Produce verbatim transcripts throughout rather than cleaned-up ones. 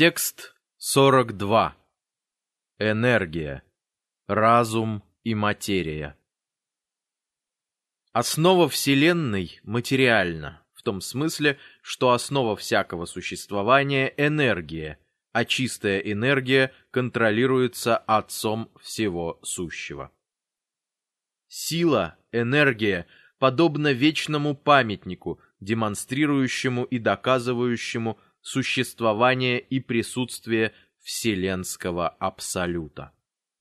Текст сорок два. Энергия, разум и материя. Основа Вселенной материальна, в том смысле, что основа всякого существования — энергия, а чистая энергия контролируется Отцом всего сущего. Сила, энергия, подобна вечному памятнику, демонстрирующему и доказывающему существование и присутствие вселенского абсолюта.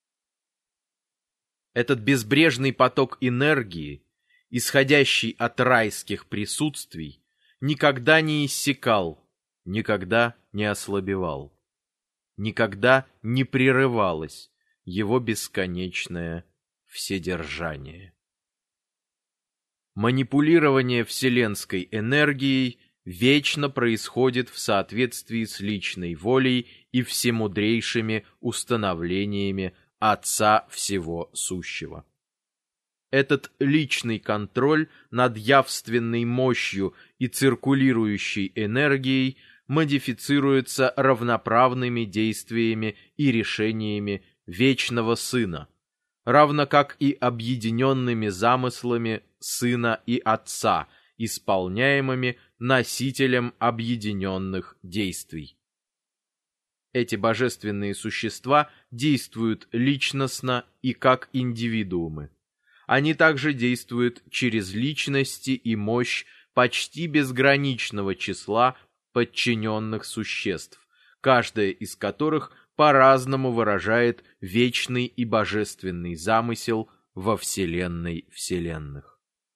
Этот безбрежный поток энергии, исходящий от райских присутствий, никогда не иссякал, никогда не ослабевал, никогда не прерывалось его бесконечное вседержание. Манипулирование вселенской энергией вечно происходит в соответствии с личной волей и всемудрейшими установлениями Отца всего сущего. Этот личный контроль над явственной мощью и циркулирующей энергией модифицируется равноправными действиями и решениями Вечного Сына, равно как и объединенными замыслами Сына и Отца, исполняемыми носителем объединенных действий. Эти божественные существа действуют личностно и как индивидуумы. Они также действуют через личности и мощь почти безграничного числа подчиненных существ, каждая из которых по-разному выражает вечный и божественный замысел во Вселенной вселенных.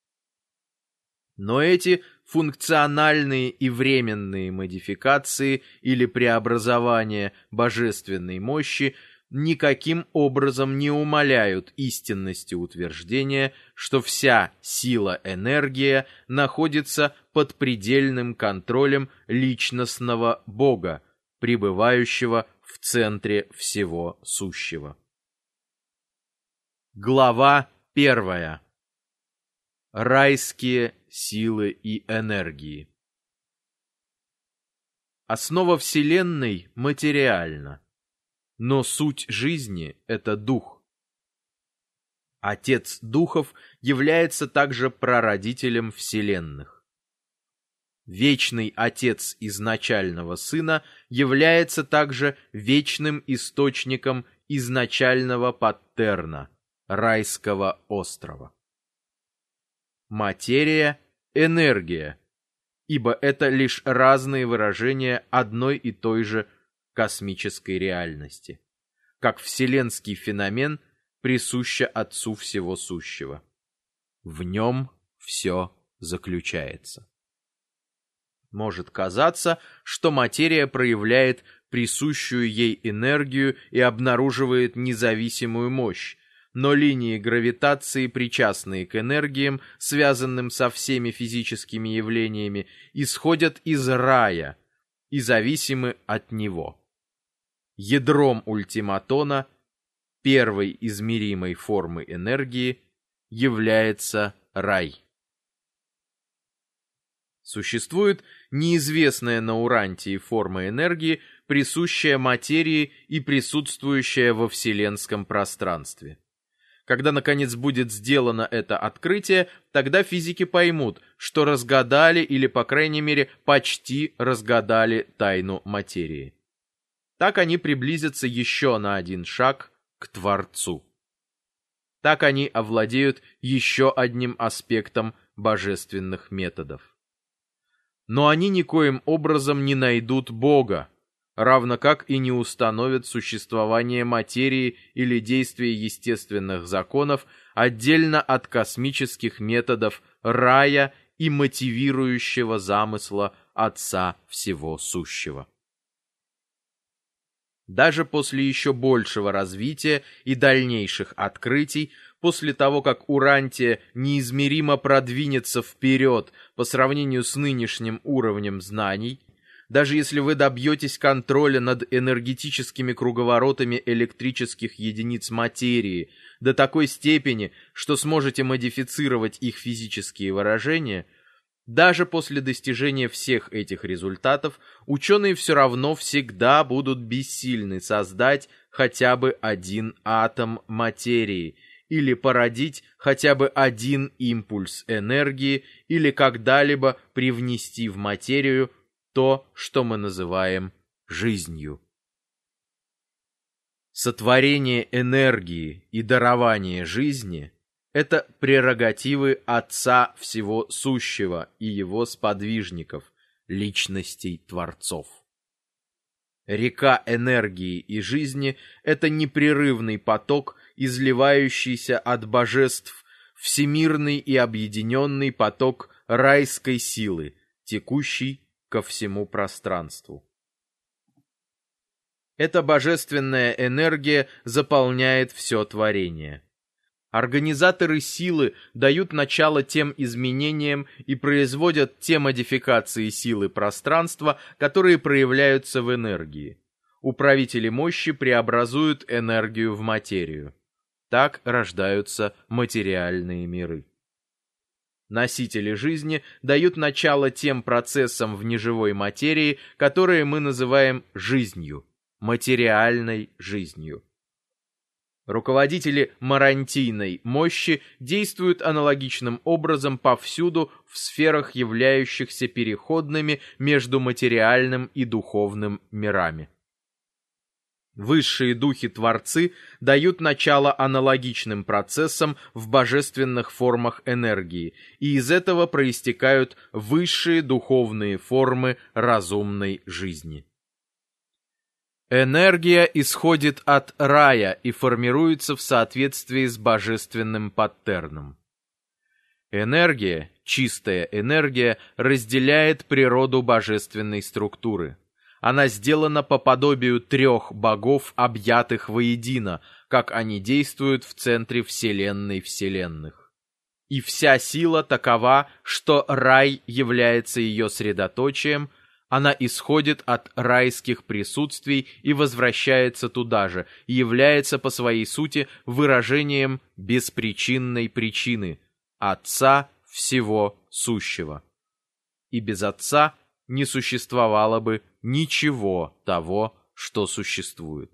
Но эти функциональные и временные модификации или преобразования божественной мощи никаким образом не умаляют истинности утверждения, что вся сила-энергия находится под предельным контролем личностного Бога, пребывающего в центре всего сущего. Глава первая. Райские силы и энергии. Основа Вселенной материальна, но суть жизни — это дух. Отец духов является также прародителем вселенных. Вечный Отец изначального Сына является также вечным источником изначального паттерна, райского острова. Материя — энергия, ибо это лишь разные выражения одной и той же космической реальности, как вселенский феномен присуща Отцу всего сущего. В нем все заключается. Может казаться, что материя проявляет присущую ей энергию и обнаруживает независимую мощь, но линии гравитации, причастные к энергиям, связанным со всеми физическими явлениями, исходят из рая и зависимы от него. Ядром ультиматона, первой измеримой формы энергии, является рай. Существует неизвестная на Урантии форма энергии, присущая материи и присутствующая во вселенском пространстве. Когда, наконец, будет сделано это открытие, тогда физики поймут, что разгадали или, по крайней мере, почти разгадали тайну материи. Так они приблизятся еще на один шаг к Творцу. Так они овладеют еще одним аспектом божественных методов. Но они никоим образом не найдут Бога, равно как и не установят существование материи или действия естественных законов отдельно от космических методов рая и мотивирующего замысла Отца всего сущего. Даже после еще большего развития и дальнейших открытий, после того, как Урантия неизмеримо продвинется вперед по сравнению с нынешним уровнем знаний, даже если вы добьетесь контроля над энергетическими круговоротами электрических единиц материи до такой степени, что сможете модифицировать их физические выражения, Даже после достижения всех этих результатов ученые все равно всегда будут бессильны создать хотя бы один атом материи или породить хотя бы один импульс энергии или когда-либо привнести в материю то, что мы называем жизнью. Сотворение энергии и дарование жизни – это прерогативы Отца Всего Сущего и Его сподвижников, личностей Творцов. Река энергии и жизни – это непрерывный поток, изливающийся от божеств, всемирный и объединенный поток райской силы, текущий ко всему пространству. Эта божественная энергия заполняет все творение. Организаторы силы дают начало тем изменениям и производят те модификации силы пространства, которые проявляются в энергии. Управители мощи преобразуют энергию в материю. Так рождаются материальные миры. Носители жизни дают начало тем процессам в неживой материи, которые мы называем жизнью, материальной жизнью. Руководители марантийной мощи действуют аналогичным образом повсюду в сферах, являющихся переходными между материальным и духовным мирами. Высшие духи-творцы дают начало аналогичным процессам в божественных формах энергии, и из этого проистекают высшие духовные формы разумной жизни. Энергия исходит от рая и формируется в соответствии с божественным паттерном. Энергия, чистая энергия, разделяет природу божественной структуры. Она сделана по подобию трех богов, объятых воедино, как они действуют в центре Вселенной Вселенных. И вся сила такова, что рай является ее средоточием, она исходит от райских присутствий и возвращается туда же, и является по своей сути выражением беспричинной причины, Отца Всего Сущего. И без Отца не существовало бы ничего того, что существует.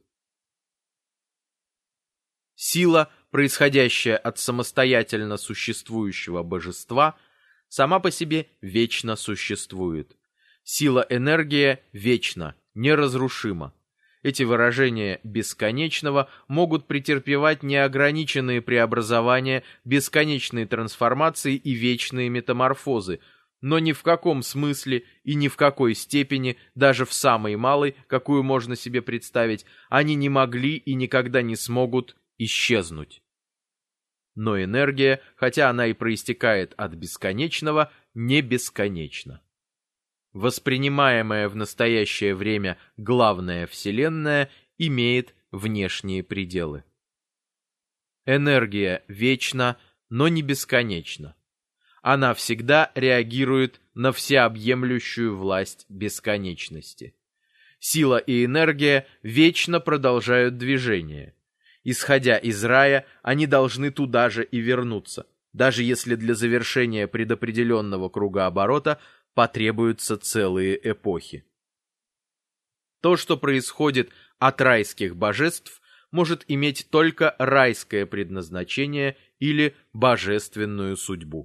Сила, происходящая от самостоятельно существующего божества, сама по себе вечно существует. Сила-энергия вечна, неразрушима. Эти выражения бесконечного могут претерпевать неограниченные преобразования, бесконечные трансформации и вечные метаморфозы, но ни в каком смысле и ни в какой степени, даже в самой малой, какую можно себе представить, они не могли и никогда не смогут исчезнуть. Но энергия, хотя она и проистекает от бесконечного, не бесконечна. Воспринимаемая в настоящее время главная Вселенная имеет внешние пределы. Энергия вечна, но не бесконечна. Она всегда реагирует на всеобъемлющую власть бесконечности. Сила и энергия вечно продолжают движение. Исходя из рая, они должны туда же и вернуться, даже если для завершения предопределенного кругооборота потребуются целые эпохи. То, что происходит от райских божеств, может иметь только райское предназначение или божественную судьбу.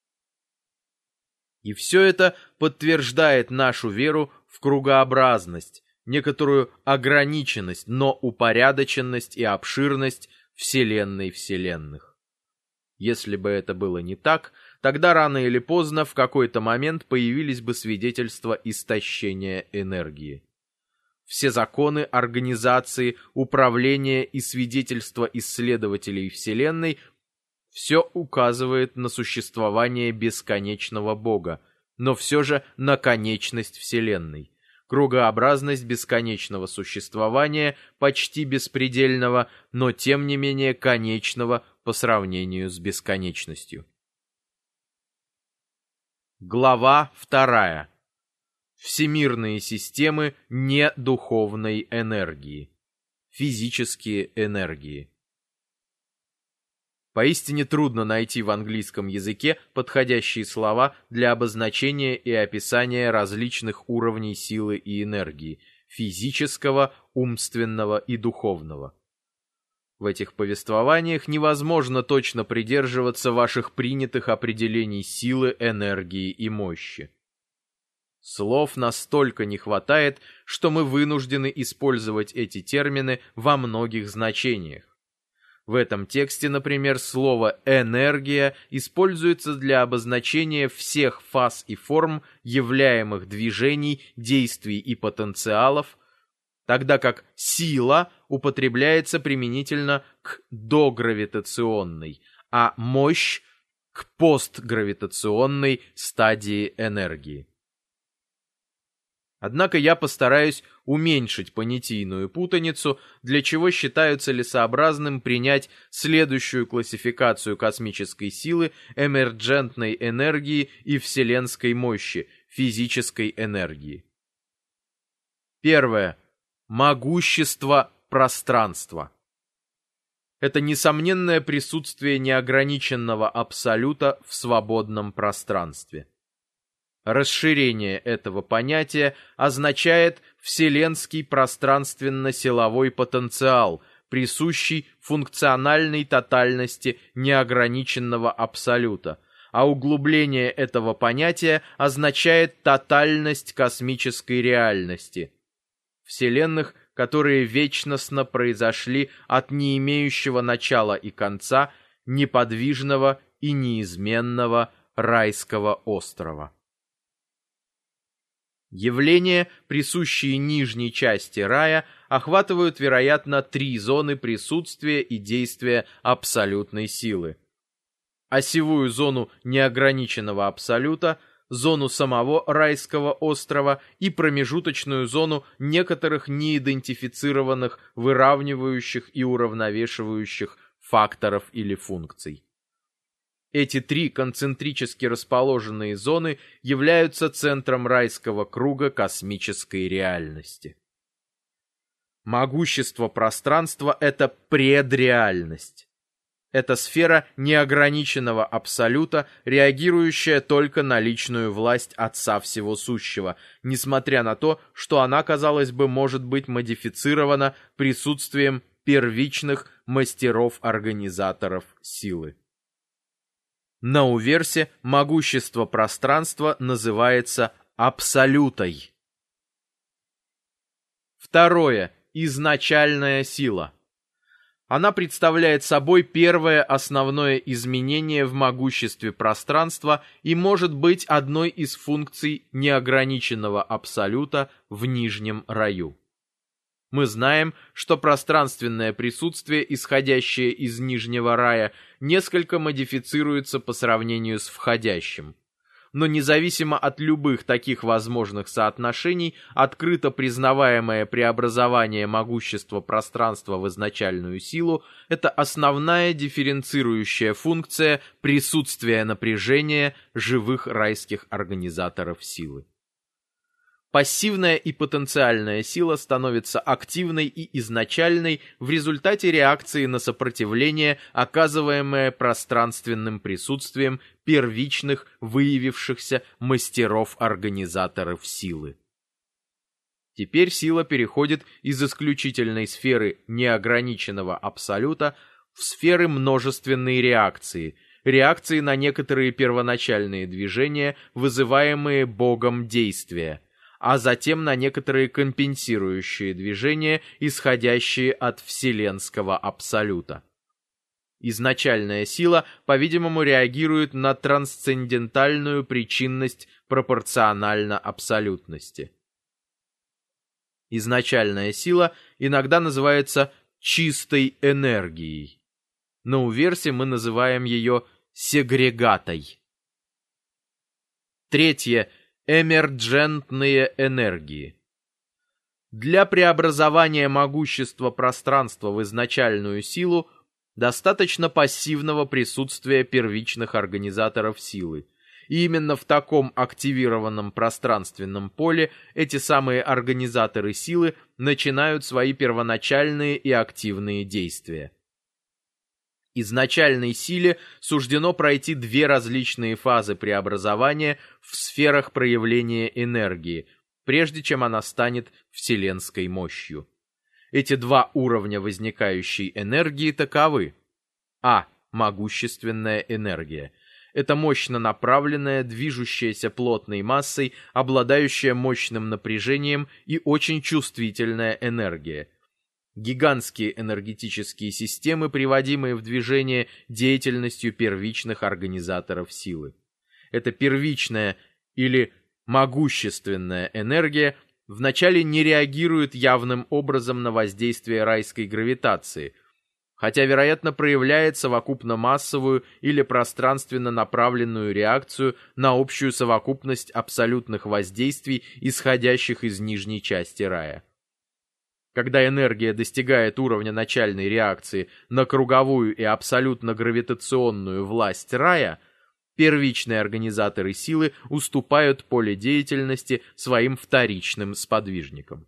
И все это подтверждает нашу веру в кругообразность, некоторую ограниченность, но упорядоченность и обширность Вселенной Вселенных. Если бы это было не так, тогда рано или поздно в какой-то момент появились бы свидетельства истощения энергии. Все законы, организации, управления и свидетельства исследователей Вселенной – все указывает на существование бесконечного Бога, но все же на конечность Вселенной. Кругообразность бесконечного существования, почти беспредельного, но тем не менее конечного по сравнению с бесконечностью. Глава вторая. Всемирные системы недуховной энергии. Физические энергии. Поистине трудно найти в английском языке подходящие слова для обозначения и описания различных уровней силы и энергии – физического, умственного и духовного. В этих повествованиях невозможно точно придерживаться ваших принятых определений силы, энергии и мощи. Слов настолько не хватает, что мы вынуждены использовать эти термины во многих значениях. В этом тексте, например, слово «энергия» используется для обозначения всех фаз и форм являемых движений, действий и потенциалов, тогда как «сила» употребляется применительно к догравитационной, а «мощь» — к постгравитационной стадии энергии. Однако я постараюсь уменьшить понятийную путаницу, для чего считаю целесообразным принять следующую классификацию космической силы, эмерджентной энергии и вселенской мощи, физической энергии. Первое. Могущество пространства. Это несомненное присутствие неограниченного абсолюта в свободном пространстве. Расширение этого понятия означает вселенский пространственно-силовой потенциал, присущий функциональной тотальности неограниченного абсолюта, а углубление этого понятия означает тотальность космической реальности, вселенных, которые вечностно произошли от не имеющего начала и конца, неподвижного и неизменного райского острова. Явления, присущие нижней части рая, охватывают, вероятно, три зоны присутствия и действия абсолютной силы. Осевую зону неограниченного абсолюта, зону самого райского острова и промежуточную зону некоторых неидентифицированных выравнивающих и уравновешивающих факторов или функций. Эти три концентрически расположенные зоны являются центром райского круга космической реальности. Могущество пространства — это предреальность. Это сфера неограниченного абсолюта, реагирующая только на личную власть Отца Всего Сущего, несмотря на то, что она, казалось бы, может быть модифицирована присутствием первичных мастеров-организаторов силы. На уверсе могущество пространства называется абсолютой. Второе. Изначальная сила. Она представляет собой первое основное изменение в могуществе пространства и может быть одной из функций неограниченного абсолюта в нижнем раю. Мы знаем, что пространственное присутствие, исходящее из нижнего рая, несколько модифицируется по сравнению с входящим. Но независимо от любых таких возможных соотношений, открыто признаваемое преобразование могущества пространства в изначальную силу – это основная дифференцирующая функция присутствия напряжения живых райских организаторов силы. Пассивная и потенциальная сила становится активной и изначальной в результате реакции на сопротивление, оказываемое пространственным присутствием первичных выявившихся мастеров-организаторов силы. Теперь сила переходит из исключительной сферы неограниченного абсолюта в сферы множественной реакции, реакции на некоторые первоначальные движения, вызываемые Богом действия, а затем на некоторые компенсирующие движения, исходящие от вселенского абсолюта. Изначальная сила, по-видимому, реагирует на трансцендентальную причинность пропорционально абсолютности. Изначальная сила иногда называется чистой энергией. На уверсе мы называем ее сегрегатой. Третье. Эмерджентные энергии. Для преобразования могущества пространства в изначальную силу достаточно пассивного присутствия первичных организаторов силы. И именно в таком активированном пространственном поле эти самые организаторы силы начинают свои первоначальные и активные действия. Изначальной силе суждено пройти две различные фазы преобразования в сферах проявления энергии, прежде чем она станет вселенской мощью. Эти два уровня возникающей энергии таковы. А. Могущественная энергия. Это мощно направленная, движущаяся плотной массой, обладающая мощным напряжением и очень чувствительная энергия. Гигантские энергетические системы, приводимые в движение деятельностью первичных организаторов силы. Эта первичная или могущественная энергия вначале не реагирует явным образом на воздействие райской гравитации, хотя, вероятно, проявляет совокупно-массовую или пространственно направленную реакцию на общую совокупность абсолютных воздействий, исходящих из нижней части рая. Когда энергия достигает уровня начальной реакции на круговую и абсолютно гравитационную власть рая, первичные организаторы силы уступают поле деятельности своим вторичным сподвижникам.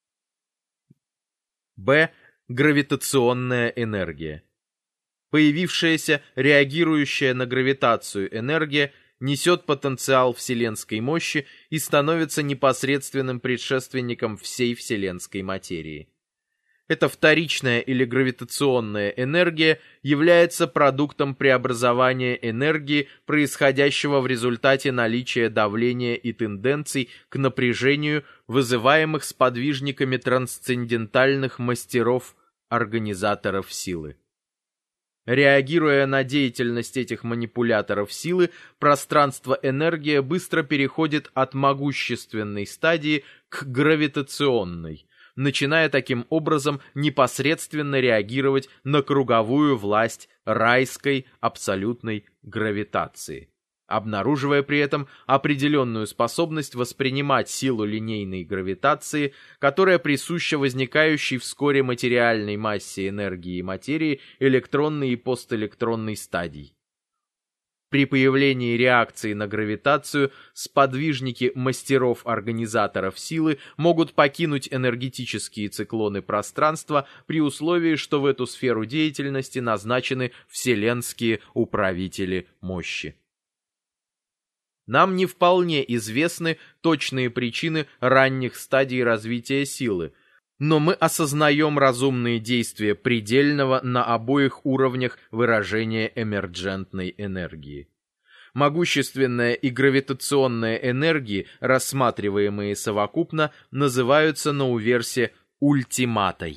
Б. Гравитационная энергия. Появившаяся, реагирующая на гравитацию энергия несет потенциал вселенской мощи и становится непосредственным предшественником всей вселенской материи. Эта вторичная или гравитационная энергия является продуктом преобразования энергии, происходящего в результате наличия давления и тенденций к напряжению, вызываемых сподвижниками трансцендентальных мастеров-организаторов силы. Реагируя на деятельность этих манипуляторов силы, пространство-энергия быстро переходит от могущественной стадии к гравитационной, начиная таким образом непосредственно реагировать на круговую власть райской абсолютной гравитации, обнаруживая при этом определенную способность воспринимать силу линейной гравитации, которая присуща возникающей вскоре материальной массе энергии и материи электронной и постэлектронной стадий. При появлении реакции на гравитацию сподвижники мастеров-организаторов силы могут покинуть энергетические циклоны пространства при условии, что в эту сферу деятельности назначены вселенские управители мощи. Нам не вполне известны точные причины ранних стадий развития силы, но мы осознаем разумные действия предельного на обоих уровнях выражения эмерджентной энергии. Могущественная и гравитационная энергии, рассматриваемые совокупно, называются на уверсе ультиматой.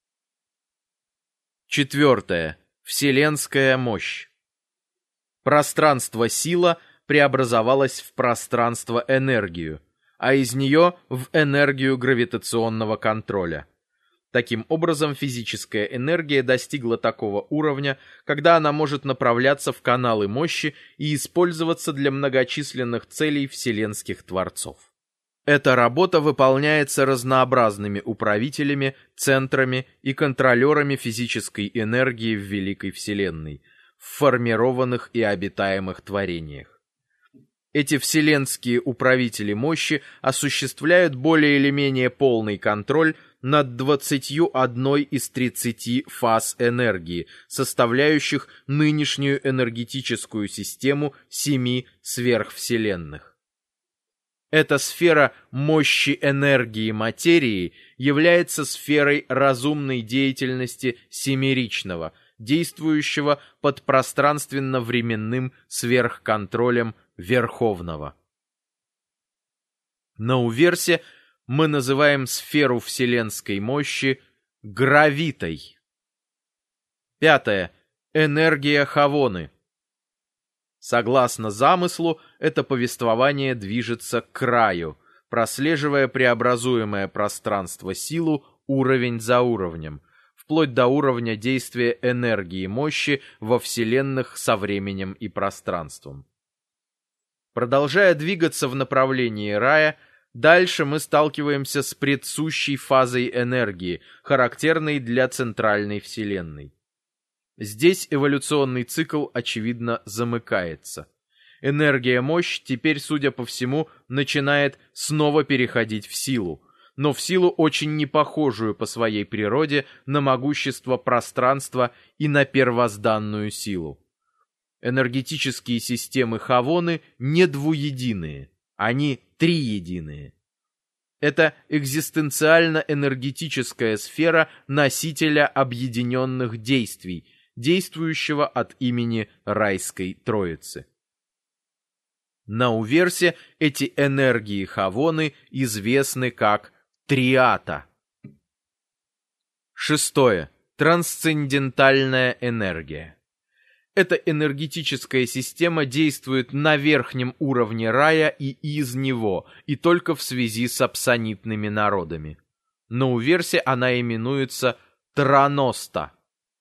Четвертое. Вселенская мощь. Пространство-сила преобразовалась в пространство-энергию, а из нее в энергию гравитационного контроля. Таким образом, физическая энергия достигла такого уровня, когда она может направляться в каналы мощи и использоваться для многочисленных целей вселенских творцов. Эта работа выполняется разнообразными управителями, центрами и контролерами физической энергии в Великой Вселенной, в формированных и обитаемых творениях. Эти вселенские управители мощи осуществляют более или менее полный контроль над двадцатью одной из тридцати фаз энергии, составляющих нынешнюю энергетическую систему семи сверхвселенных. Эта сфера мощи энергии материи является сферой разумной деятельности семеричного, действующего под пространственно-временным сверхконтролем Верховного. На уверсе мы называем сферу вселенской мощи гравитой. Пятое. Энергия Хавоны. Согласно замыслу, это повествование движется к краю, прослеживая преобразуемое пространство силу уровень за уровнем, вплоть до уровня действия энергии мощи во вселенных со временем и пространством. Продолжая двигаться в направлении рая, дальше мы сталкиваемся с предсущей фазой энергии, характерной для центральной вселенной. Здесь эволюционный цикл, очевидно, замыкается. Энергия-мощь теперь, судя по всему, начинает снова переходить в силу, но в силу очень непохожую по своей природе на могущество пространства и на первозданную силу. Энергетические системы Хавоны не двуединые, они триединые. Это экзистенциально-энергетическая сфера носителя объединенных действий, действующего от имени Райской Троицы. На Уверсе эти энергии Хавоны известны как триата. Шестое. Трансцендентальная энергия. Эта энергетическая система действует на верхнем уровне рая и из него, и только в связи с апсонитными народами. На Уверсе она именуется Траноста.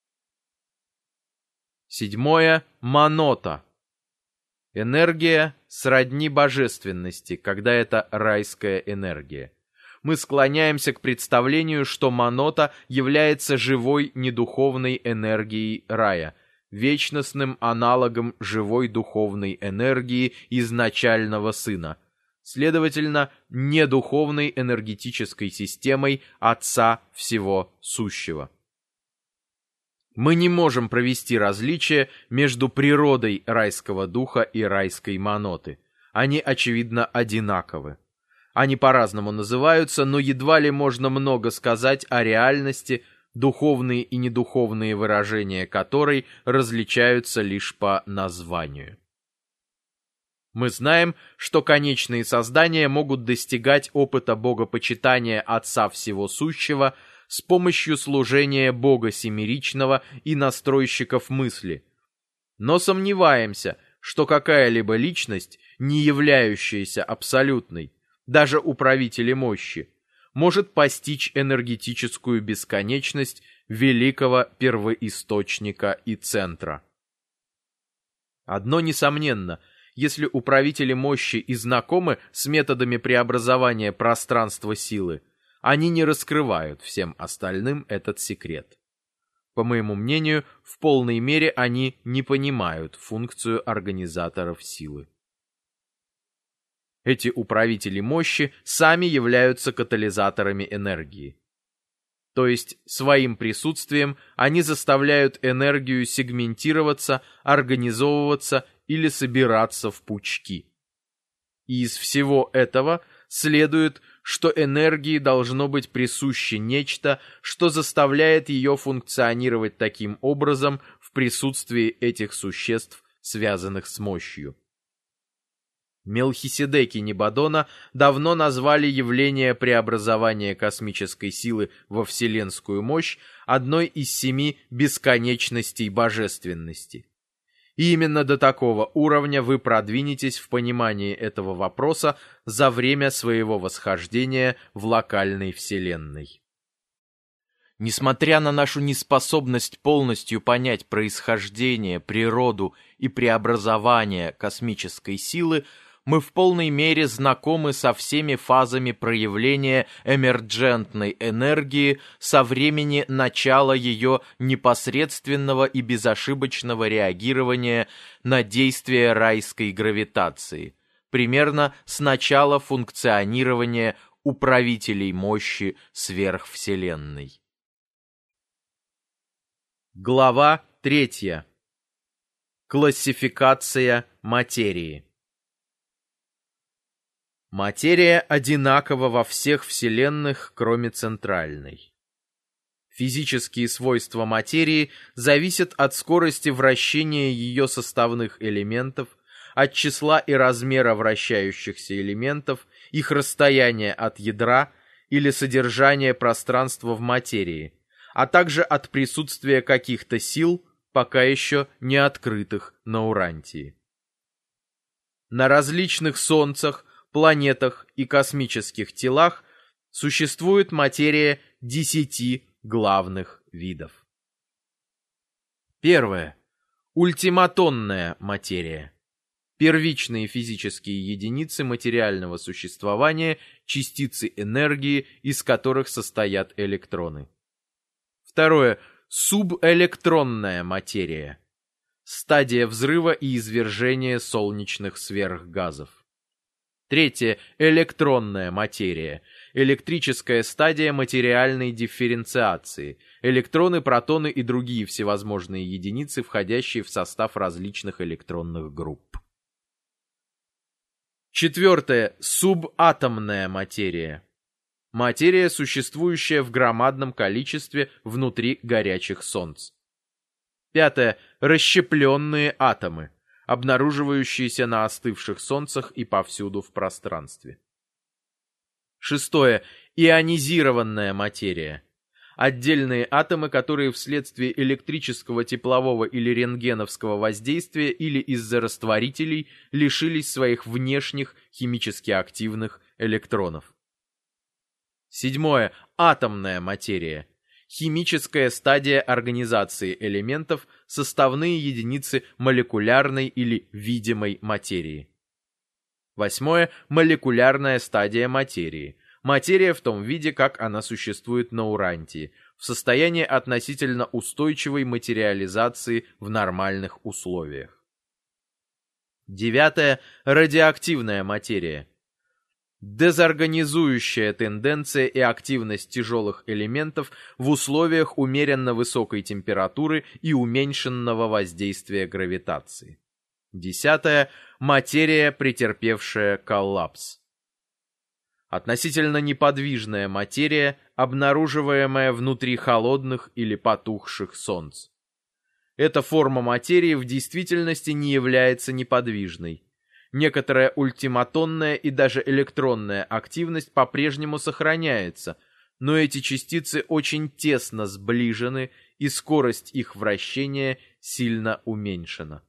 Седьмое. Манота. Энергия сродни божественности, когда это райская энергия. Мы склоняемся к представлению, что Манота является живой недуховной энергией рая, вечностным аналогом живой духовной энергии изначального Сына, следовательно, недуховной энергетической системой Отца Всего Сущего. Мы не можем провести различие между природой райского духа и райской маноты. Они, очевидно, одинаковы. Они по-разному называются, но едва ли можно много сказать о реальности, духовные и недуховные выражения которой различаются лишь по названию. Мы знаем, что конечные создания могут достигать опыта богопочитания Отца Всего Сущего с помощью служения Бога Семеричного и настройщиков мысли. Но сомневаемся, что какая-либо личность, не являющаяся абсолютной, даже управители мощи, может постичь энергетическую бесконечность великого первоисточника и центра. Одно несомненно, если управители мощи и знакомы с методами преобразования пространства силы, они не раскрывают всем остальным этот секрет. По моему мнению, в полной мере они не понимают функцию организаторов силы. Эти управители мощи сами являются катализаторами энергии. То есть своим присутствием они заставляют энергию сегментироваться, организовываться или собираться в пучки. И из всего этого следует, что энергии должно быть присуще нечто, что заставляет ее функционировать таким образом в присутствии этих существ, связанных с мощью. Мелхиседеки Небадона давно назвали явление преобразования космической силы во вселенскую мощь одной из семи бесконечностей божественности. И именно до такого уровня вы продвинетесь в понимании этого вопроса за время своего восхождения в локальной вселенной. Несмотря на нашу неспособность полностью понять происхождение, природу и преобразование космической силы, мы в полной мере знакомы со всеми фазами проявления эмерджентной энергии со времени начала ее непосредственного и безошибочного реагирования на действие райской гравитации, примерно с начала функционирования управителей мощи сверхвселенной. Глава третья. Классификация материи. Материя одинакова во всех вселенных, кроме центральной. Физические свойства материи зависят от скорости вращения ее составных элементов, от числа и размера вращающихся элементов, их расстояния от ядра или содержания пространства в материи, а также от присутствия каких-то сил, пока еще не открытых на Урантии. На различных солнцах, планетах и космических телах существует материя десяти главных видов. Первое. Ультиматонная материя. Первичные физические единицы материального существования, частицы энергии, из которых состоят электроны. Второе. Субэлектронная материя. Стадия взрыва и извержения солнечных сверхгазов. Третье. Электронная материя. электрическая стадия материальной дифференциации, электроны, протоны и другие всевозможные единицы, входящие в состав различных электронных групп. Четвертое. Субатомная материя. Материя, существующая в громадном количестве внутри горячих солнц. Пятое. Расщепленные атомы, обнаруживающиеся на остывших солнцах и повсюду в пространстве. Шестое. Ионизированная материя. Отдельные атомы, которые вследствие электрического, теплового или рентгеновского воздействия или из-за растворителей лишились своих внешних химически активных электронов. Седьмое. Атомная материя. Химическая стадия организации элементов, составные единицы молекулярной или видимой материи. Восьмое. Молекулярная стадия материи. Материя в том виде, как она существует на Урантии, в состоянии относительно устойчивой материализации в нормальных условиях. Девятое. Радиоактивная материя. Дезорганизующая тенденция и активность тяжелых элементов в условиях умеренно высокой температуры и уменьшенного воздействия гравитации. Десятое. Материя, претерпевшая коллапс. Относительно неподвижная материя, обнаруживаемая внутри холодных или потухших солнц. Эта форма материи в действительности не является неподвижной. Некоторая ультиматонная и даже электронная активность по-прежнему сохраняется, но эти частицы очень тесно сближены, и скорость их вращения сильно уменьшена.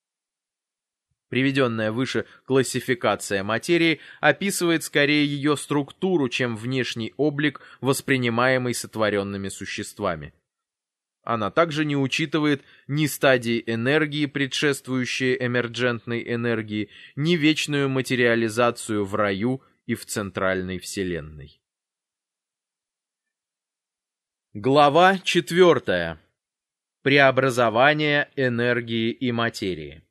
Приведенная выше классификация материи описывает скорее ее структуру, чем внешний облик, воспринимаемый сотворенными существами. Она также не учитывает ни стадии энергии, предшествующие эмерджентной энергии, ни вечную материализацию в раю и в центральной вселенной. Глава четвертая. Преобразование энергии и материи.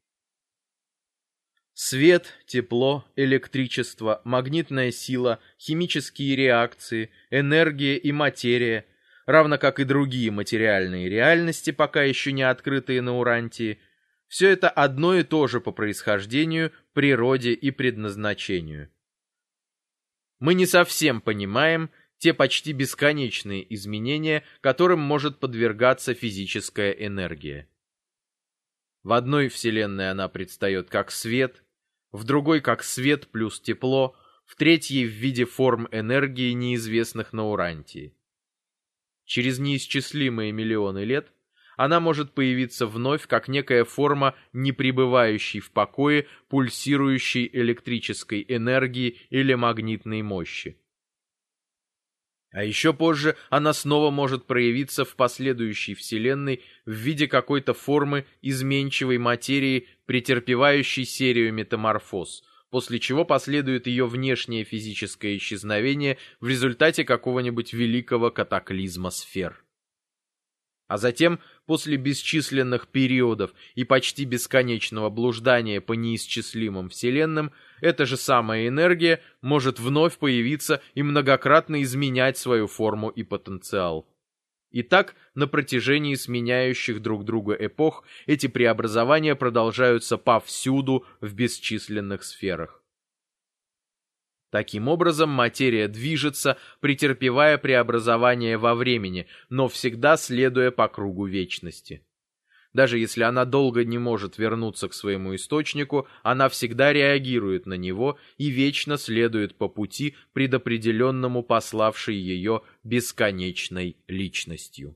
Свет, тепло, электричество, магнитная сила, химические реакции, энергия и материя, равно как и другие материальные реальности, пока еще не открытые на Урантии, все это одно и то же по происхождению, природе и предназначению. Мы не совсем понимаем те почти бесконечные изменения, которым может подвергаться физическая энергия. В одной вселенной она предстает как свет, в другой как свет плюс тепло, в третьей в виде форм энергии, неизвестных на Урантии. Через неисчислимые миллионы лет она может появиться вновь как некая форма непребывающей в покое пульсирующей электрической энергии или магнитной мощи. А еще позже она снова может проявиться в последующей вселенной в виде какой-то формы изменчивой материи, претерпевающей серию метаморфоз, после чего последует ее внешнее физическое исчезновение в результате какого-нибудь великого катаклизма сфер. А затем, после бесчисленных периодов и почти бесконечного блуждания по неисчислимым вселенным, эта же самая энергия может вновь появиться и многократно изменять свою форму и потенциал. И так, на протяжении сменяющих друг друга эпох, эти преобразования продолжаются повсюду в бесчисленных сферах. Таким образом, материя движется, претерпевая преобразование во времени, но всегда следуя по кругу вечности. Даже если она долго не может вернуться к своему источнику, она всегда реагирует на него и вечно следует по пути, предопределенному пославшей ее бесконечной личностью.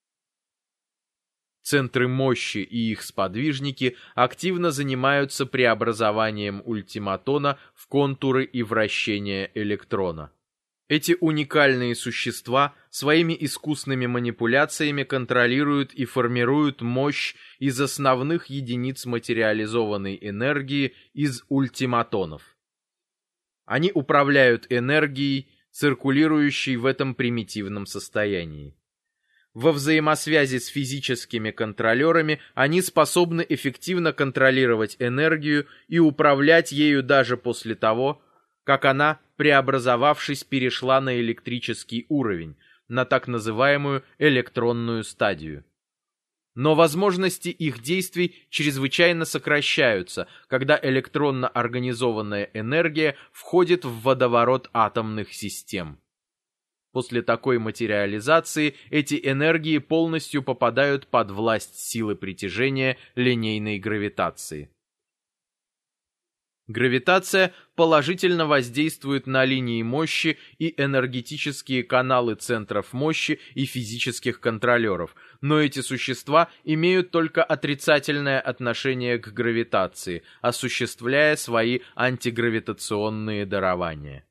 Центры мощи и их сподвижники активно занимаются преобразованием ультиматона в контуры и вращения электрона. Эти уникальные существа своими искусными манипуляциями контролируют и формируют мощь из основных единиц материализованной энергии из ультиматонов. Они управляют энергией, циркулирующей в этом примитивном состоянии. Во взаимосвязи с физическими контролерами они способны эффективно контролировать энергию и управлять ею даже после того, как она преобразовавшись, перешла на электрический уровень, на так называемую электронную стадию. Но возможности их действий чрезвычайно сокращаются, когда электронно организованная энергия входит в водоворот атомных систем. После такой материализации эти энергии полностью попадают под власть силы притяжения линейной гравитации. Гравитация положительно воздействует на линии мощи и энергетические каналы центров мощи и физических контролеров, но эти существа имеют только отрицательное отношение к гравитации, осуществляя свои антигравитационные дарования.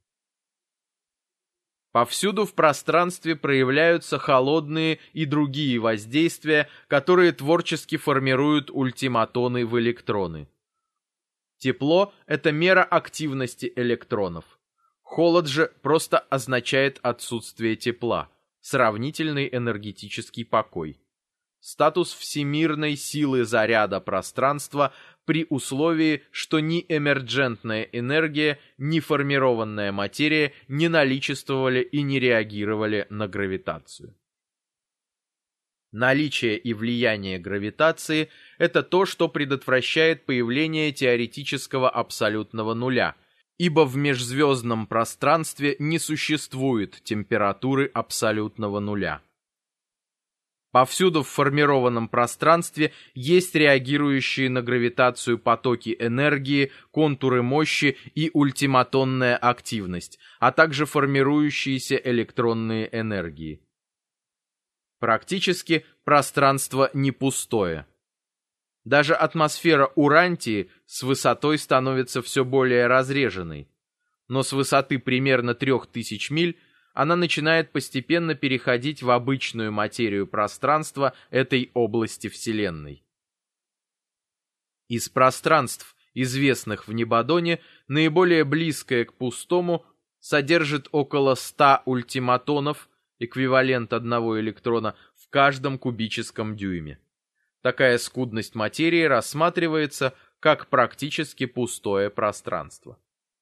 Повсюду в пространстве проявляются холодные и другие воздействия, которые творчески формируют ультиматоны в электроны. Тепло – это мера активности электронов. Холод же просто означает отсутствие тепла, сравнительный энергетический покой. Статус всемирной силы заряда пространства при условии, что ни эмерджентная энергия, ни формированная материя не наличествовали и не реагировали на гравитацию. Наличие и влияние гравитации – это то, что предотвращает появление теоретического абсолютного нуля, ибо в межзвездном пространстве не существует температуры абсолютного нуля. Повсюду в формированном пространстве есть реагирующие на гравитацию потоки энергии, контуры мощи и ультиматонная активность, а также формирующиеся электронные энергии. Практически пространство не пустое. Даже атмосфера Урантии с высотой становится все более разреженной, но с высоты примерно трех тысяч миль она начинает постепенно переходить в обычную материю пространства этой области Вселенной. Из пространств, известных в Небадоне, наиболее близкое к пустому содержит около ста ультиматонов, эквивалент одного электрона, в каждом кубическом дюйме. Такая скудность материи рассматривается как практически пустое пространство.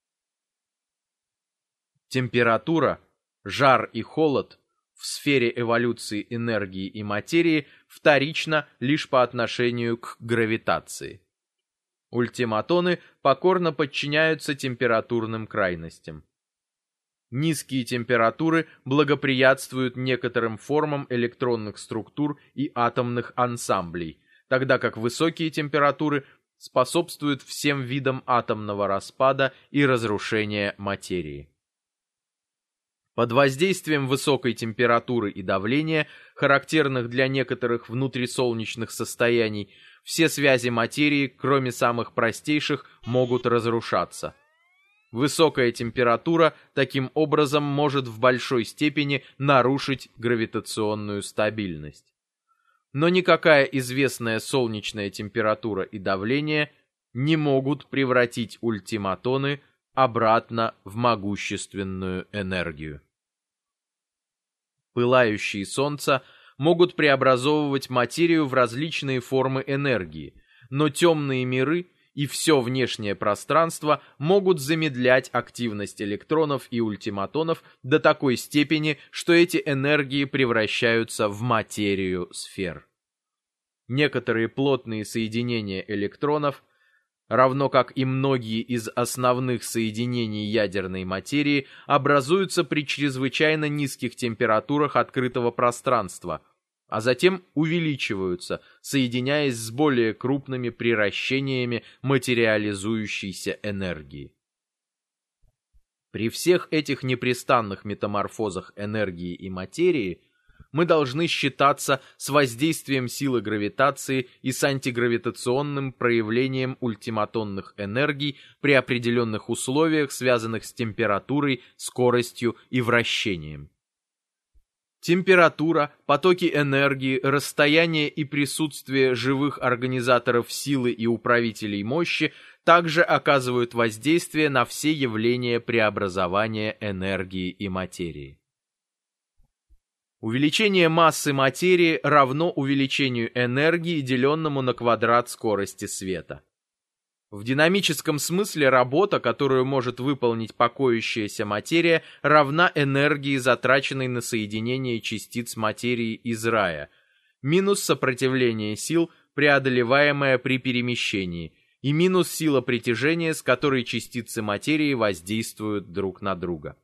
Температура, жар и холод в сфере эволюции энергии и материи вторично лишь по отношению к гравитации. Ультиматоны покорно подчиняются температурным крайностям. Низкие температуры благоприятствуют некоторым формам электронных структур и атомных ансамблей, тогда как высокие температуры способствуют всем видам атомного распада и разрушения материи. Под воздействием высокой температуры и давления, характерных для некоторых внутрисолнечных состояний, все связи материи, кроме самых простейших, могут разрушаться. Высокая температура таким образом может в большой степени нарушить гравитационную стабильность. Но никакая известная солнечная температура и давление не могут превратить ультиматоны обратно в могущественную энергию. Пылающие солнца могут преобразовывать материю в различные формы энергии, но темные миры и все внешнее пространство могут замедлять активность электронов и ультиматонов до такой степени, что эти энергии превращаются в материю сфер. Некоторые плотные соединения электронов, равно как и многие из основных соединений ядерной материи, образуются при чрезвычайно низких температурах открытого пространства, а затем увеличиваются, соединяясь с более крупными приращениями материализующейся энергии. При всех этих непрестанных метаморфозах энергии и материи мы должны считаться с воздействием силы гравитации и с антигравитационным проявлением ультиматонных энергий при определенных условиях, связанных с температурой, скоростью и вращением. Температура, потоки энергии, расстояние и присутствие живых организаторов силы и управителей мощи также оказывают воздействие на все явления преобразования энергии и материи. Увеличение массы материи равно увеличению энергии, деленному на квадрат скорости света. В динамическом смысле работа, которую может выполнить покоящаяся материя, равна энергии, затраченной на соединение частиц материи из рая, минус сопротивление сил, преодолеваемое при перемещении, и минус сила притяжения, с которой частицы материи воздействуют друг на друга.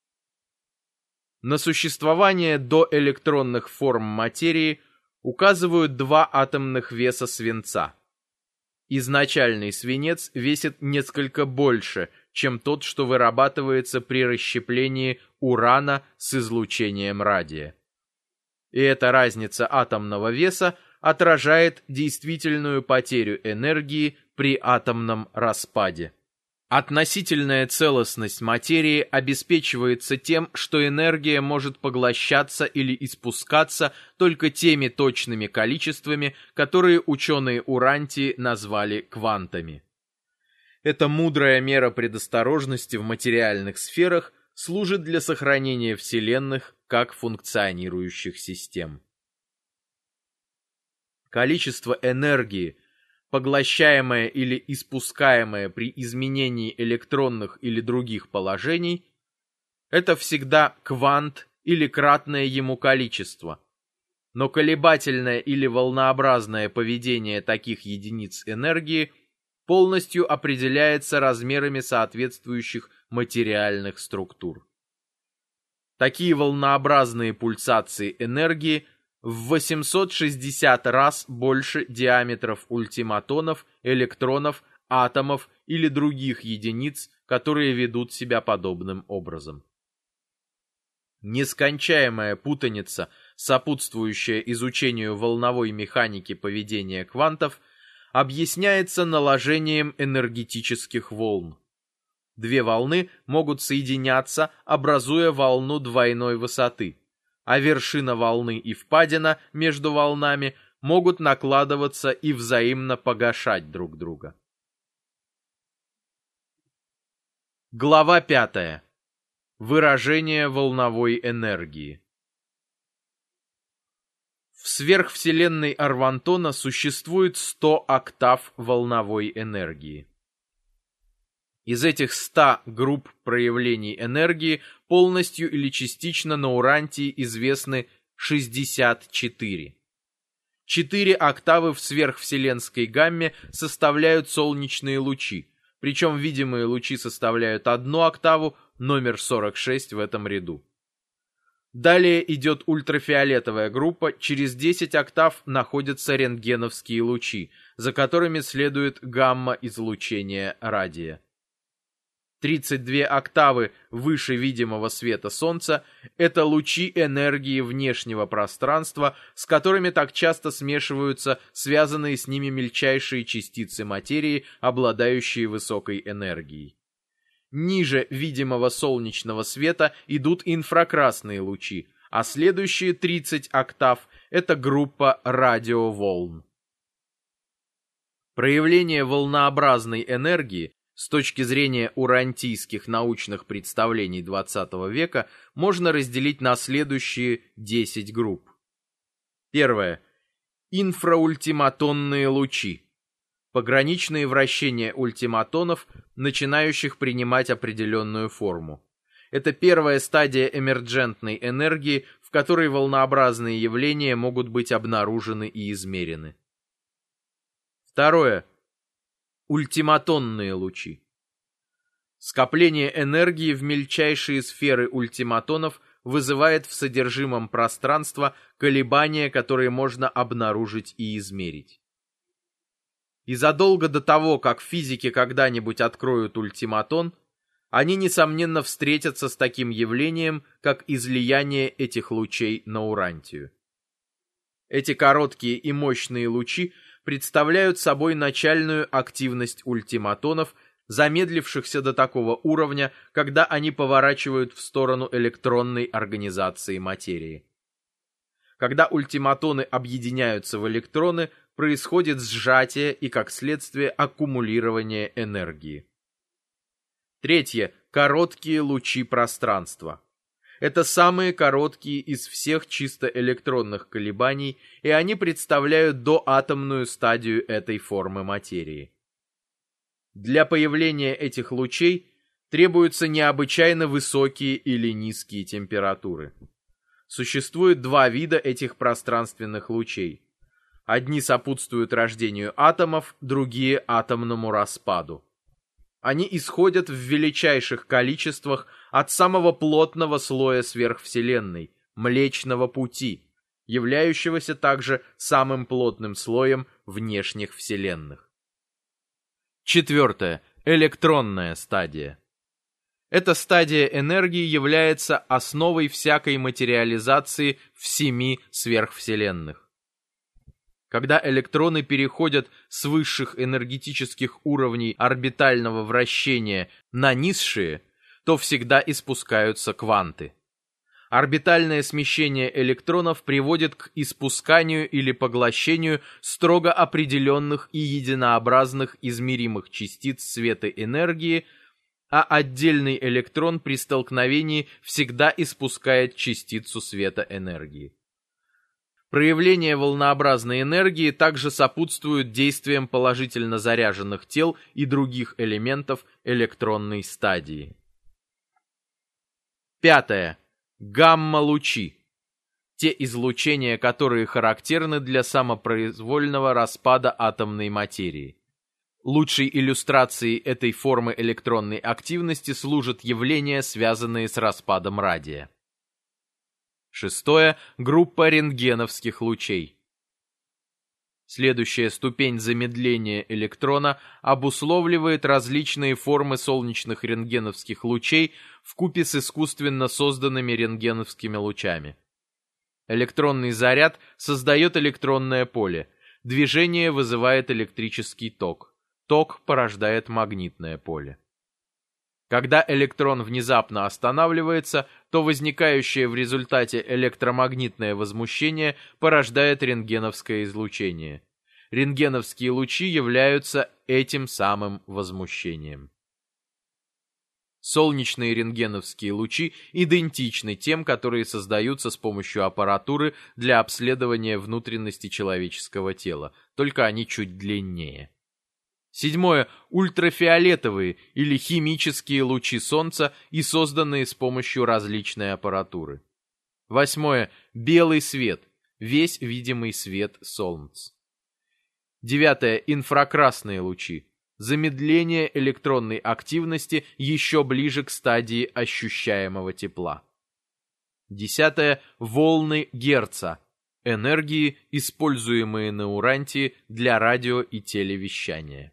На существование доэлектронных форм материи указывают два атомных веса свинца. Изначальный свинец весит несколько больше, чем тот, что вырабатывается при расщеплении урана с излучением радия. И эта разница атомного веса отражает действительную потерю энергии при атомном распаде. Относительная целостность материи обеспечивается тем, что энергия может поглощаться или испускаться только теми точными количествами, которые ученые Уранти назвали квантами. Эта мудрая мера предосторожности в материальных сферах служит для сохранения вселенных как функционирующих систем. Количество энергии, поглощаемое или испускаемое при изменении электронных или других положений, это всегда квант или кратное ему количество. Но колебательное или волнообразное поведение таких единиц энергии полностью определяется размерами соответствующих материальных структур. Такие волнообразные пульсации энергии в восемьсот шестьдесят раз больше диаметров ультиматонов, электронов, атомов или других единиц, которые ведут себя подобным образом. Нескончаемая путаница, сопутствующая изучению волновой механики поведения квантов, объясняется наложением энергетических волн. Две волны могут соединяться, образуя волну двойной высоты, а вершина волны и впадина между волнами могут накладываться и взаимно погашать друг друга. Глава пятая. Выражение волновой энергии. В сверхвселенной Арвантона существует сто октав волновой энергии. Из этих ста групп проявлений энергии полностью или частично на Урантии известны шестьдесят четыре. Четыре октавы в сверхвселенской гамме составляют солнечные лучи, причем видимые лучи составляют одну октаву, номер сорок шесть в этом ряду. Далее идет ультрафиолетовая группа, через десять октав находятся рентгеновские лучи, за которыми следует гамма-излучение радия. тридцать две октавы выше видимого света Солнца – это лучи энергии внешнего пространства, с которыми так часто смешиваются связанные с ними мельчайшие частицы материи, обладающие высокой энергией. Ниже видимого солнечного света идут инфракрасные лучи, а следующие тридцать октав – это группа радиоволн. Проявление волнообразной энергии с точки зрения урантийских научных представлений двадцатого века можно разделить на следующие десять групп. Первое. Инфраультиматонные лучи. Пограничные вращения ультиматонов, начинающих принимать определенную форму. Это первая стадия эмерджентной энергии, в которой волнообразные явления могут быть обнаружены и измерены. Второе. Ультиматонные лучи. Скопление энергии в мельчайшие сферы ультиматонов вызывает в содержимом пространства колебания, которые можно обнаружить и измерить. И задолго до того, как физики когда-нибудь откроют ультиматон, они, несомненно, встретятся с таким явлением, как излияние этих лучей на Урантию. Эти короткие и мощные лучи представляют собой начальную активность ультиматонов, замедлившихся до такого уровня, когда они поворачивают в сторону электронной организации материи. Когда ультиматоны объединяются в электроны, происходит сжатие и, как следствие, аккумулирование энергии. Третье. Короткие лучи пространства. Это самые короткие из всех чисто электронных колебаний, и они представляют доатомную стадию этой формы материи. Для появления этих лучей требуются необычайно высокие или низкие температуры. Существует два вида этих пространственных лучей. Одни сопутствуют рождению атомов, другие – атомному распаду. Они исходят в величайших количествах от самого плотного слоя сверхвселенной – Млечного Пути, являющегося также самым плотным слоем внешних вселенных. Четвертое. Электронная стадия. Эта стадия энергии является основой всякой материализации в семи сверхвселенных. Когда электроны переходят с высших энергетических уровней орбитального вращения на низшие, то всегда испускаются кванты. Орбитальное смещение электронов приводит к испусканию или поглощению строго определенных и единообразных измеримых частиц светоэнергии, а отдельный электрон при столкновении всегда испускает частицу светоэнергии. Проявление волнообразной энергии также сопутствует действиям положительно заряженных тел и других элементов электронной стадии. Пятое. Гамма-лучи. Те излучения, которые характерны для самопроизвольного распада атомной материи. Лучшей иллюстрацией этой формы электронной активности служат явления, связанные с распадом радия. Шестое. Группа рентгеновских лучей. Следующая ступень замедления электрона обусловливает различные формы солнечных рентгеновских лучей вкупе с искусственно созданными рентгеновскими лучами. Электронный заряд создает электронное поле, движение вызывает электрический ток, ток порождает магнитное поле. Когда электрон внезапно останавливается, то возникающее в результате электромагнитное возмущение порождает рентгеновское излучение. Рентгеновские лучи являются этим самым возмущением. Солнечные рентгеновские лучи идентичны тем, которые создаются с помощью аппаратуры для обследования внутренности человеческого тела, только они чуть длиннее. Седьмое. Ультрафиолетовые или химические лучи Солнца и созданные с помощью различной аппаратуры. Восьмое. Белый свет. Весь видимый свет Солнца. Девятое. Инфракрасные лучи. Замедление электронной активности еще ближе к стадии ощущаемого тепла. Десятое. Волны Герца. Энергии, используемые на Урантии для радио и телевещания.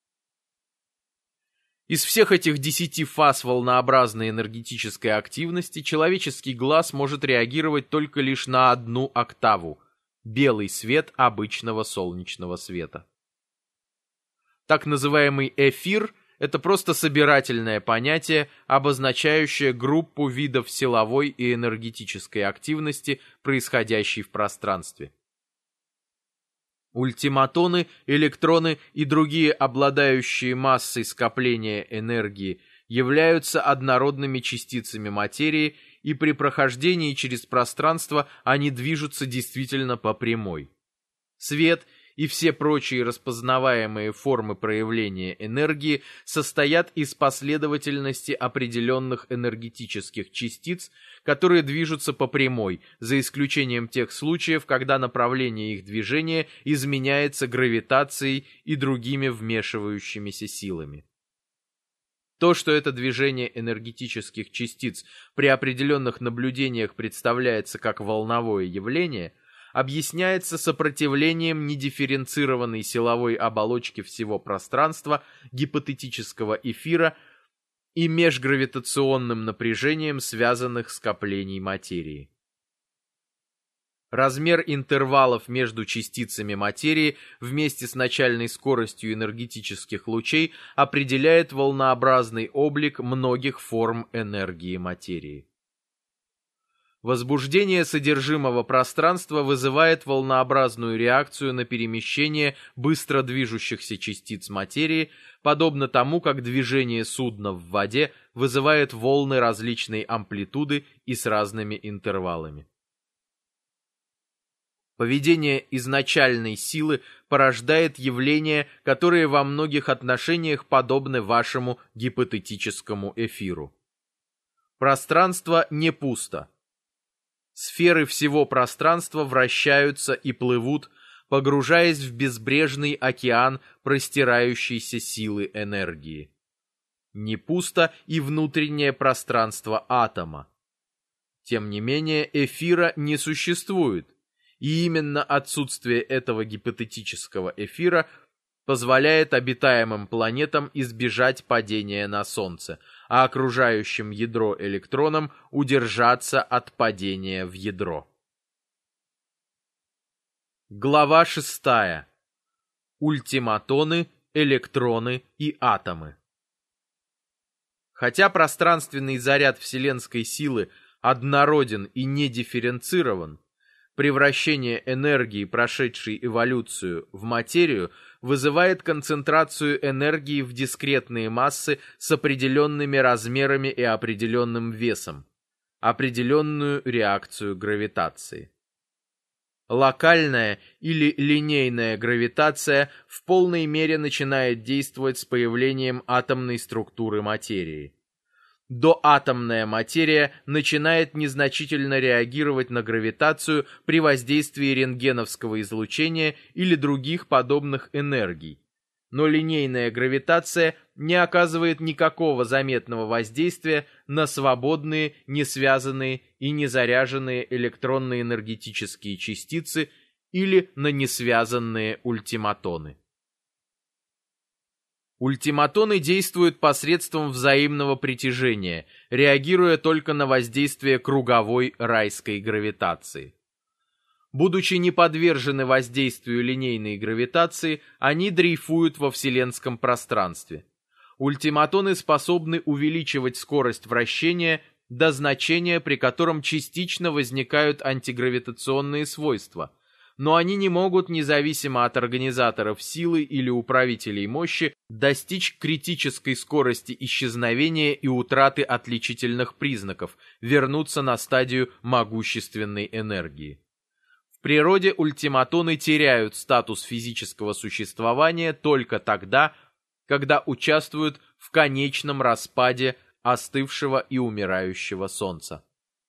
Из всех этих десяти фаз волнообразной энергетической активности человеческий глаз может реагировать только лишь на одну октаву – белый свет обычного солнечного света. Так называемый эфир – это просто собирательное понятие, обозначающее группу видов силовой и энергетической активности, происходящей в пространстве. Ультиматоны, электроны и другие обладающие массой скопления энергии являются однородными частицами материи, и при прохождении через пространство они движутся действительно по прямой. Свет и все прочие распознаваемые формы проявления энергии состоят из последовательности определенных энергетических частиц, которые движутся по прямой, за исключением тех случаев, когда направление их движения изменяется гравитацией и другими вмешивающимися силами. То, что это движение энергетических частиц при определенных наблюдениях представляется как волновое явление, объясняется сопротивлением недифференцированной силовой оболочки всего пространства, гипотетического эфира и межгравитационным напряжением связанных скоплений материи. Размер интервалов между частицами материи вместе с начальной скоростью энергетических лучей определяет волнообразный облик многих форм энергии материи. Возбуждение содержимого пространства вызывает волнообразную реакцию на перемещение быстро движущихся частиц материи, подобно тому, как движение судна в воде вызывает волны различной амплитуды и с разными интервалами. Поведение изначальной силы порождает явления, которые во многих отношениях подобны вашему гипотетическому эфиру. Пространство не пусто. Сферы всего пространства вращаются и плывут, погружаясь в безбрежный океан простирающейся силы энергии. Не пусто и внутреннее пространство атома. Тем не менее, эфира не существует. И именно отсутствие этого гипотетического эфира позволяет обитаемым планетам избежать падения на Солнце, а окружающим ядро электронам удержаться от падения в ядро. Глава шестая. Ультиматоны, электроны и атомы. Хотя пространственный заряд вселенской силы однороден и не дифференцирован, превращение энергии, прошедшей эволюцию, в материю вызывает концентрацию энергии в дискретные массы с определенными размерами и определенным весом, определенную реакцию гравитации. Локальная или линейная гравитация в полной мере начинает действовать с появлением атомной структуры материи. Доатомная материя начинает незначительно реагировать на гравитацию при воздействии рентгеновского излучения или других подобных энергий. Но линейная гравитация не оказывает никакого заметного воздействия на свободные, несвязанные и незаряженные электронно-энергетические частицы или на несвязанные ультиматоны. Ультиматоны действуют посредством взаимного притяжения, реагируя только на воздействие круговой райской гравитации. Будучи не подвержены воздействию линейной гравитации, они дрейфуют во вселенском пространстве. Ультиматоны способны увеличивать скорость вращения до значения, при котором частично возникают антигравитационные свойства, но они не могут, независимо от организаторов силы или управителей мощи, достичь критической скорости исчезновения и утраты отличительных признаков, вернуться на стадию могущественной энергии. В природе ультиматоны теряют статус физического существования только тогда, когда участвуют в конечном распаде остывшего и умирающего Солнца.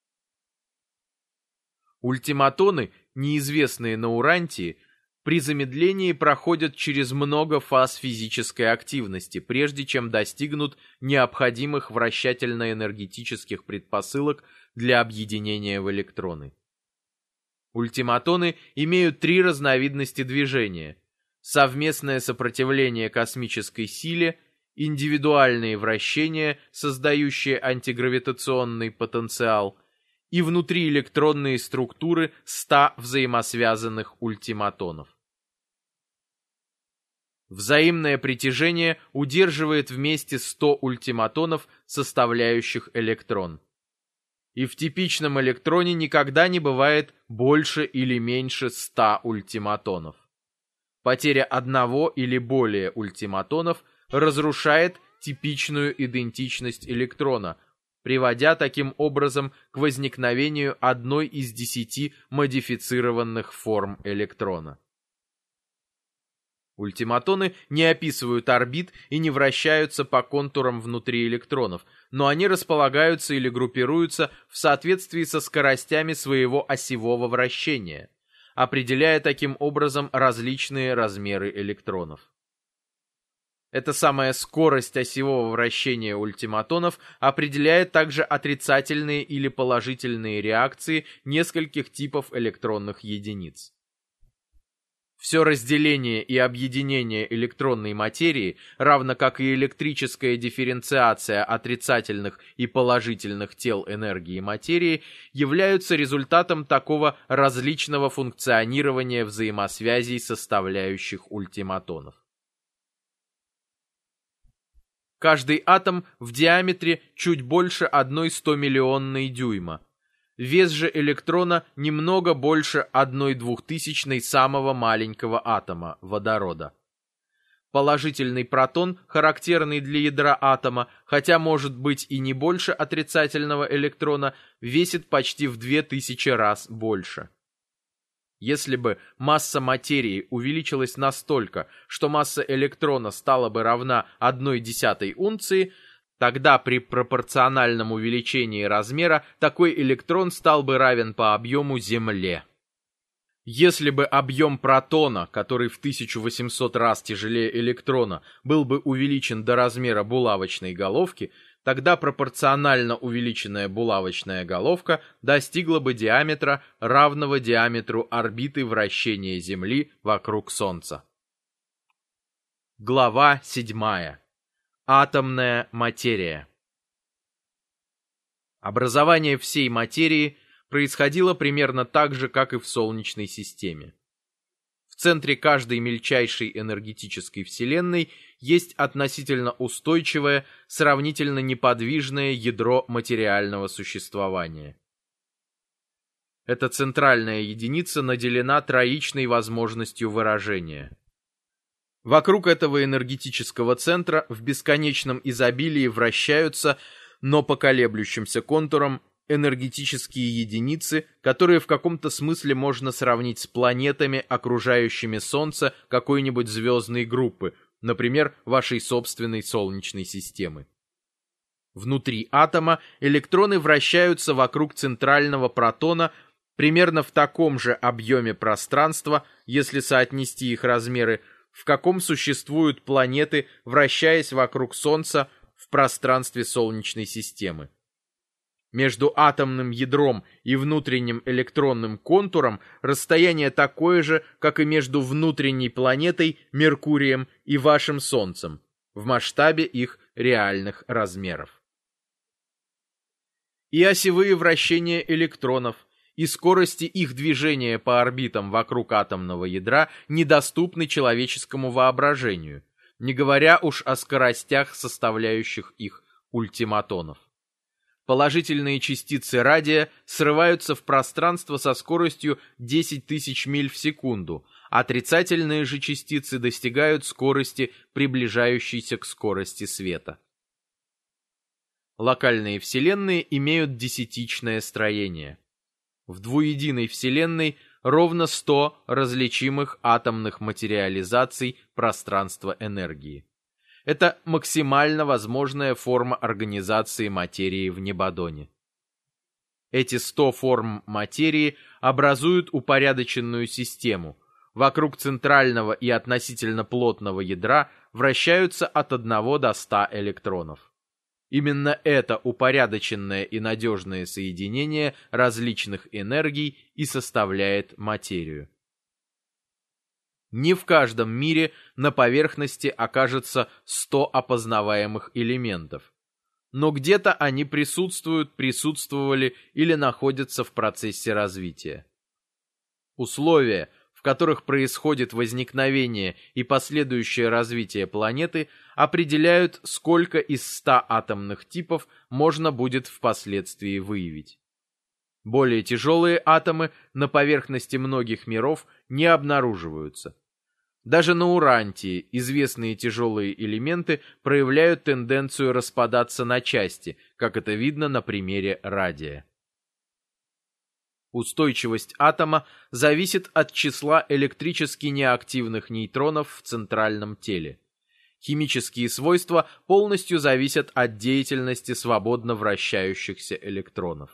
Ультиматоны, неизвестные на Урантии, при замедлении проходят через много фаз физической активности, прежде чем достигнут необходимых вращательно-энергетических предпосылок для объединения в электроны. Ультиматоны имеют три разновидности движения: совместное сопротивление космической силе, индивидуальные вращения, создающие антигравитационный потенциал, и внутриэлектронные структуры ста взаимосвязанных ультиматонов. Взаимное притяжение удерживает вместе сто ультиматонов, составляющих электрон. И в типичном электроне никогда не бывает больше или меньше ста ультиматонов. Потеря одного или более ультиматонов разрушает типичную идентичность электрона, приводя таким образом к возникновению одной из десяти модифицированных форм электрона. Ультиматоны не описывают орбит и не вращаются по контурам внутри электронов, но они располагаются или группируются в соответствии со скоростями своего осевого вращения, определяя таким образом различные размеры электронов. Эта самая скорость осевого вращения ультиматонов определяет также отрицательные или положительные реакции нескольких типов электронных единиц. Все разделение и объединение электронной материи, равно как и электрическая дифференциация отрицательных и положительных тел энергии материи, являются результатом такого различного функционирования взаимосвязей составляющих ультиматонов. Каждый атом в диаметре чуть больше одной стомиллионной дюйма. Вес же электрона немного больше одной двухтысячной самого маленького атома – водорода. Положительный протон, характерный для ядра атома, хотя может быть и не больше отрицательного электрона, весит почти в две тысячи раз больше. Если бы масса материи увеличилась настолько, что масса электрона стала бы равна одной десятой унции, тогда при пропорциональном увеличении размера такой электрон стал бы равен по объему Земле. Если бы объем протона, который в тысячу восемьсот раз тяжелее электрона, был бы увеличен до размера булавочной головки, тогда пропорционально увеличенная булавочная головка достигла бы диаметра, равного диаметру орбиты вращения Земли вокруг Солнца. Глава седьмая. Атомная материя. Образование всей материи происходило примерно так же, как и в Солнечной системе. В центре каждой мельчайшей энергетической вселенной есть относительно устойчивое, сравнительно неподвижное ядро материального существования. Эта центральная единица наделена троичной возможностью выражения. Вокруг этого энергетического центра в бесконечном изобилии вращаются, но по колеблющимся контурам, энергетические единицы, которые в каком-то смысле можно сравнить с планетами, окружающими Солнце какой-нибудь звездной группы, например, вашей собственной Солнечной системы. Внутри атома электроны вращаются вокруг центрального протона примерно в таком же объеме пространства, если соотнести их размеры, в каком существуют планеты, вращаясь вокруг Солнца в пространстве Солнечной системы. Между атомным ядром и внутренним электронным контуром расстояние такое же, как и между внутренней планетой, Меркурием, и вашим Солнцем, в масштабе их реальных размеров. И осевые вращения электронов, и скорости их движения по орбитам вокруг атомного ядра недоступны человеческому воображению, не говоря уж о скоростях, составляющих их ультиматонов. Положительные частицы радия срываются в пространство со скоростью десять тысяч миль в секунду, отрицательные же частицы достигают скорости, приближающейся к скорости света. Локальные вселенные имеют десятичное строение. В двуединой вселенной ровно сто различимых атомных материализаций пространства энергии. Это максимально возможная форма организации материи в небодоне. Эти сто форм материи образуют упорядоченную систему. Вокруг центрального и относительно плотного ядра вращаются от одного до ста электронов. Именно это упорядоченное и надежное соединение различных энергий и составляет материю. Не в каждом мире на поверхности окажется сто опознаваемых элементов, но где-то они присутствуют, присутствовали или находятся в процессе развития. Условия, в которых происходит возникновение и последующее развитие планеты, определяют, сколько из ста атомных типов можно будет впоследствии выявить. Более тяжелые атомы на поверхности многих миров не обнаруживаются. Даже на Урантии известные тяжелые элементы проявляют тенденцию распадаться на части, как это видно на примере радия. Устойчивость атома зависит от числа электрически неактивных нейтронов в центральном теле. Химические свойства полностью зависят от деятельности свободно вращающихся электронов.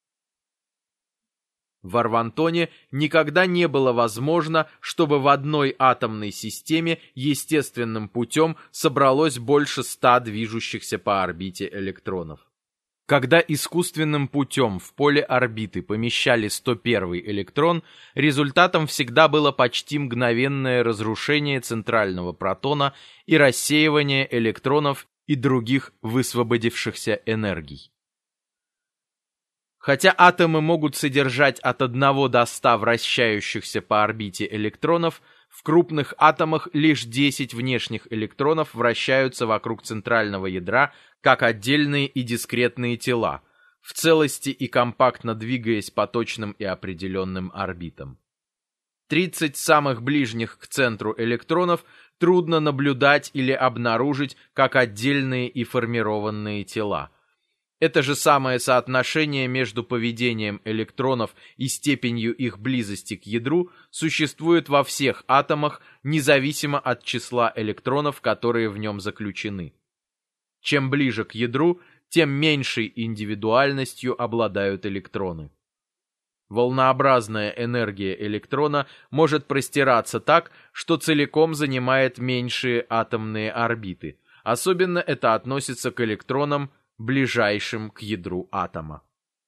В Арвантоне никогда не было возможно, чтобы в одной атомной системе естественным путем собралось больше ста движущихся по орбите электронов. Когда искусственным путем в поле орбиты помещали сто первый электрон, результатом всегда было почти мгновенное разрушение центрального протона и рассеивание электронов и других высвободившихся энергий. Хотя атомы могут содержать от одного до ста вращающихся по орбите электронов, в крупных атомах лишь десять внешних электронов вращаются вокруг центрального ядра как отдельные и дискретные тела, в целости и компактно двигаясь по точным и определенным орбитам. тридцать самых ближних к центру электронов трудно наблюдать или обнаружить как отдельные и формированные тела. Это же самое соотношение между поведением электронов и степенью их близости к ядру существует во всех атомах, независимо от числа электронов, которые в нем заключены. Чем ближе к ядру, тем меньшей индивидуальностью обладают электроны. Волнообразная энергия электрона может простираться так, что целиком занимает меньшие атомные орбиты. Особенно это относится к электронам, ближайшим к ядру атома.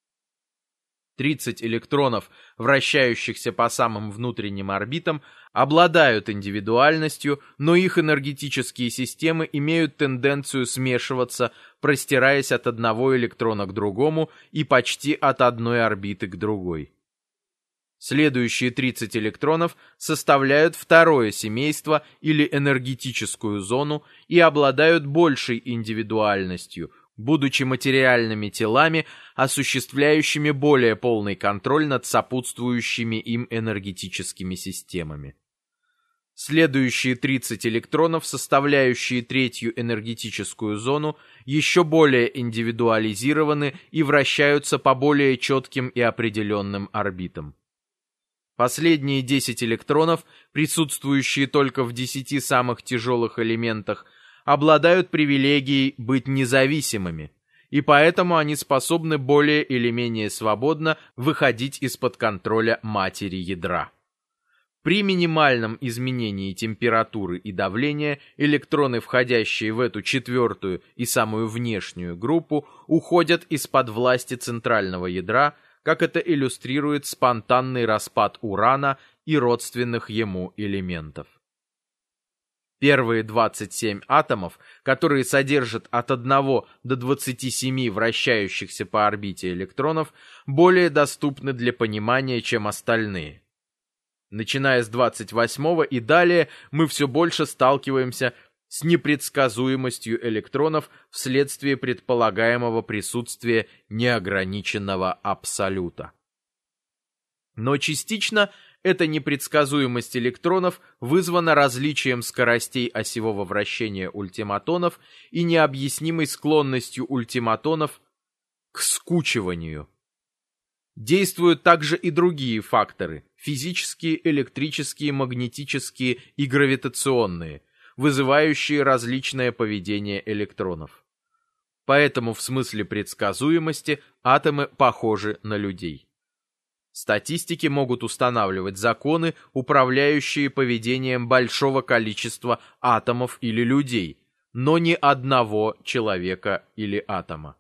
тридцать электронов, вращающихся по самым внутренним орбитам, обладают индивидуальностью, но их энергетические системы имеют тенденцию смешиваться, простираясь от одного электрона к другому и почти от одной орбиты к другой. Следующие тридцать электронов составляют второе семейство или энергетическую зону и обладают большей индивидуальностью, будучи материальными телами, осуществляющими более полный контроль над сопутствующими им энергетическими системами. Следующие тридцать электронов, составляющие третью энергетическую зону, еще более индивидуализированы и вращаются по более четким и определенным орбитам. Последние десять электронов, присутствующие только в десяти самых тяжелых элементах, обладают привилегией быть независимыми, и поэтому они способны более или менее свободно выходить из-под контроля матери ядра. При минимальном изменении температуры и давления электроны, входящие в эту четвертую и самую внешнюю группу, уходят из-под власти центрального ядра, как это иллюстрирует спонтанный распад урана и родственных ему элементов. Первые двадцать семь атомов, которые содержат от одного до двадцати семи вращающихся по орбите электронов, более доступны для понимания, чем остальные. Начиная с двадцать восьмого и далее, мы все больше сталкиваемся с непредсказуемостью электронов вследствие предполагаемого присутствия неограниченного абсолюта. Но частично эта непредсказуемость электронов вызвана различием скоростей осевого вращения ультиматонов и необъяснимой склонностью ультиматонов к скучиванию. Действуют также и другие факторы – физические, электрические, магнетические и гравитационные, вызывающие различное поведение электронов. Поэтому в смысле предсказуемости атомы похожи на людей. Статистики могут устанавливать законы, управляющие поведением большого количества атомов или людей, но не одного человека или атома.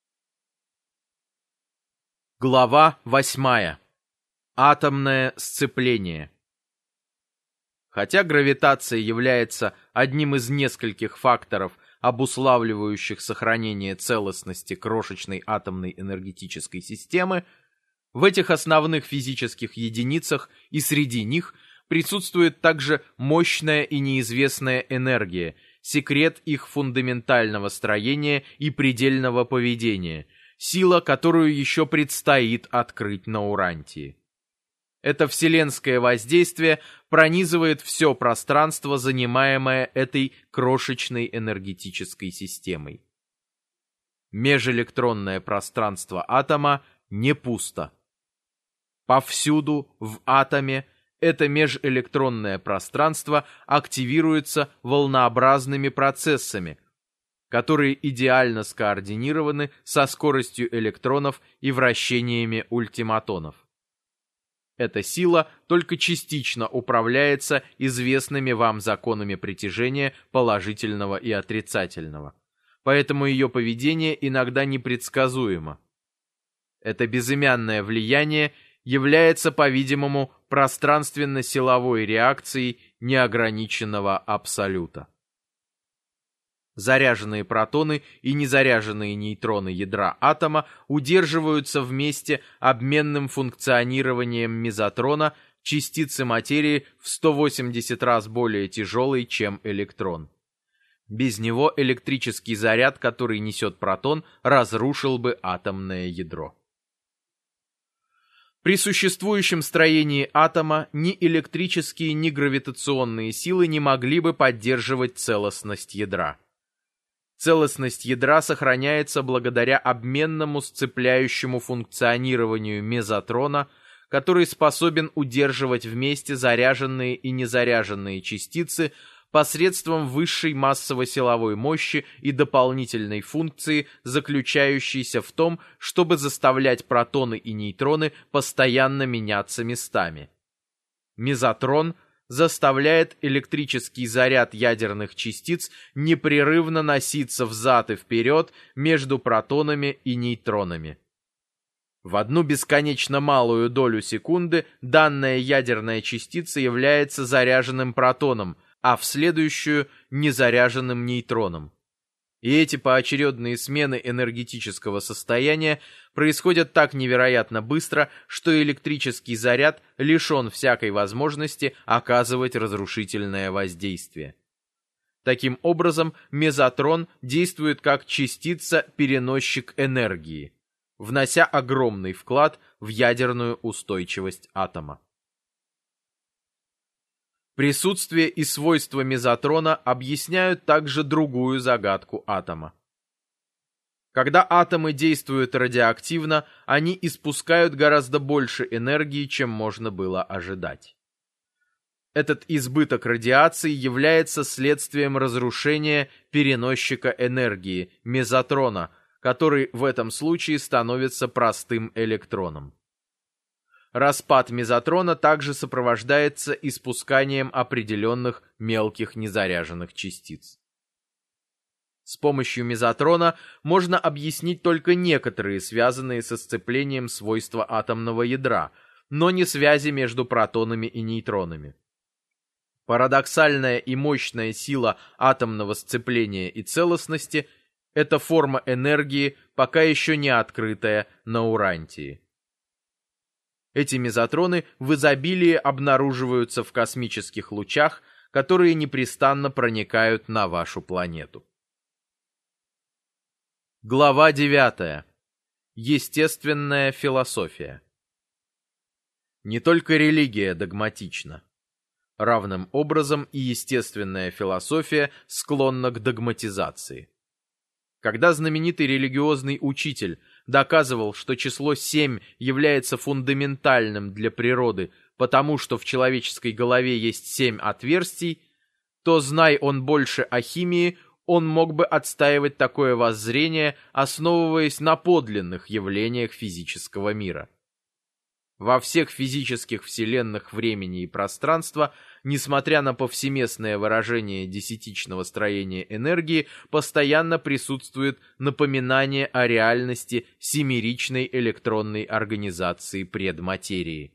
Глава восьмая. Атомное сцепление. Хотя гравитация является одним из нескольких факторов, обуславливающих сохранение целостности крошечной атомной энергетической системы, в этих основных физических единицах и среди них присутствует также мощная и неизвестная энергия, секрет их фундаментального строения и предельного поведения, сила, которую еще предстоит открыть на Урантии. Это вселенское воздействие пронизывает все пространство, занимаемое этой крошечной энергетической системой. Межэлектронное пространство атома не пусто. Повсюду в атоме это межэлектронное пространство активируется волнообразными процессами, которые идеально скоординированы со скоростью электронов и вращениями ультиматонов. Эта сила только частично управляется известными вам законами притяжения положительного и отрицательного, поэтому ее поведение иногда непредсказуемо. Это безымянное влияние является, по-видимому, пространственно-силовой реакцией неограниченного абсолюта. Заряженные протоны и незаряженные нейтроны ядра атома удерживаются вместе обменным функционированием мезотрона, частицы материи в сто восемьдесят раз более тяжелой, чем электрон. Без него электрический заряд, который несет протон, разрушил бы атомное ядро. При существующем строении атома ни электрические, ни гравитационные силы не могли бы поддерживать целостность ядра. Целостность ядра сохраняется благодаря обменному сцепляющему функционированию мезотрона, который способен удерживать вместе заряженные и незаряженные частицы посредством высшей массово-силовой мощи и дополнительной функции, заключающейся в том, чтобы заставлять протоны и нейтроны постоянно меняться местами. Мезотрон заставляет электрический заряд ядерных частиц непрерывно носиться взад и вперед между протонами и нейтронами. В одну бесконечно малую долю секунды данная ядерная частица является заряженным протоном, а в следующую – незаряженным нейтроном. И эти поочередные смены энергетического состояния происходят так невероятно быстро, что электрический заряд лишен всякой возможности оказывать разрушительное воздействие. Таким образом, мезотрон действует как частица-переносчик энергии, внося огромный вклад в ядерную устойчивость атома. Присутствие и свойства мезотрона объясняют также другую загадку атома. Когда атомы действуют радиоактивно, они испускают гораздо больше энергии, чем можно было ожидать. Этот избыток радиации является следствием разрушения переносчика энергии, мезотрона, который в этом случае становится простым электроном. Распад мезотрона также сопровождается испусканием определенных мелких незаряженных частиц. С помощью мезотрона можно объяснить только некоторые связанные со сцеплением свойства атомного ядра, но не связи между протонами и нейтронами. Парадоксальная и мощная сила атомного сцепления и целостности – это форма энергии, пока еще не открытая на Урантии. Эти мезотроны в изобилии обнаруживаются в космических лучах, которые непрестанно проникают на вашу планету. Глава девятая. Естественная философия. Не только религия догматична. Равным образом и естественная философия склонна к догматизации. Когда знаменитый религиозный учитель доказывал, что число семь является фундаментальным для природы, потому что в человеческой голове есть семь отверстий, то, знай он больше о химии, он мог бы отстаивать такое воззрение, основываясь на подлинных явлениях физического мира. Во всех физических вселенных времени и пространства, несмотря на повсеместное выражение десятичного строения энергии, постоянно присутствует напоминание о реальности семеричной электронной организации предматерии.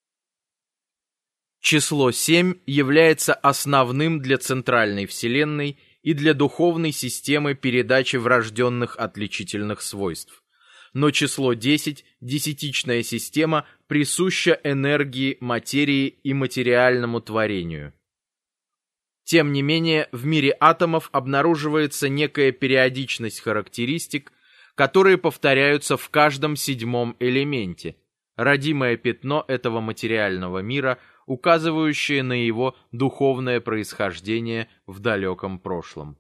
Число семь является основным для центральной вселенной и для духовной системы передачи врожденных отличительных свойств. Но число десять, десятичная система, присуща энергии, материи и материальному творению. Тем не менее, в мире атомов обнаруживается некая периодичность характеристик, которые повторяются в каждом седьмом элементе, родимое пятно этого материального мира, указывающее на его духовное происхождение в далеком прошлом.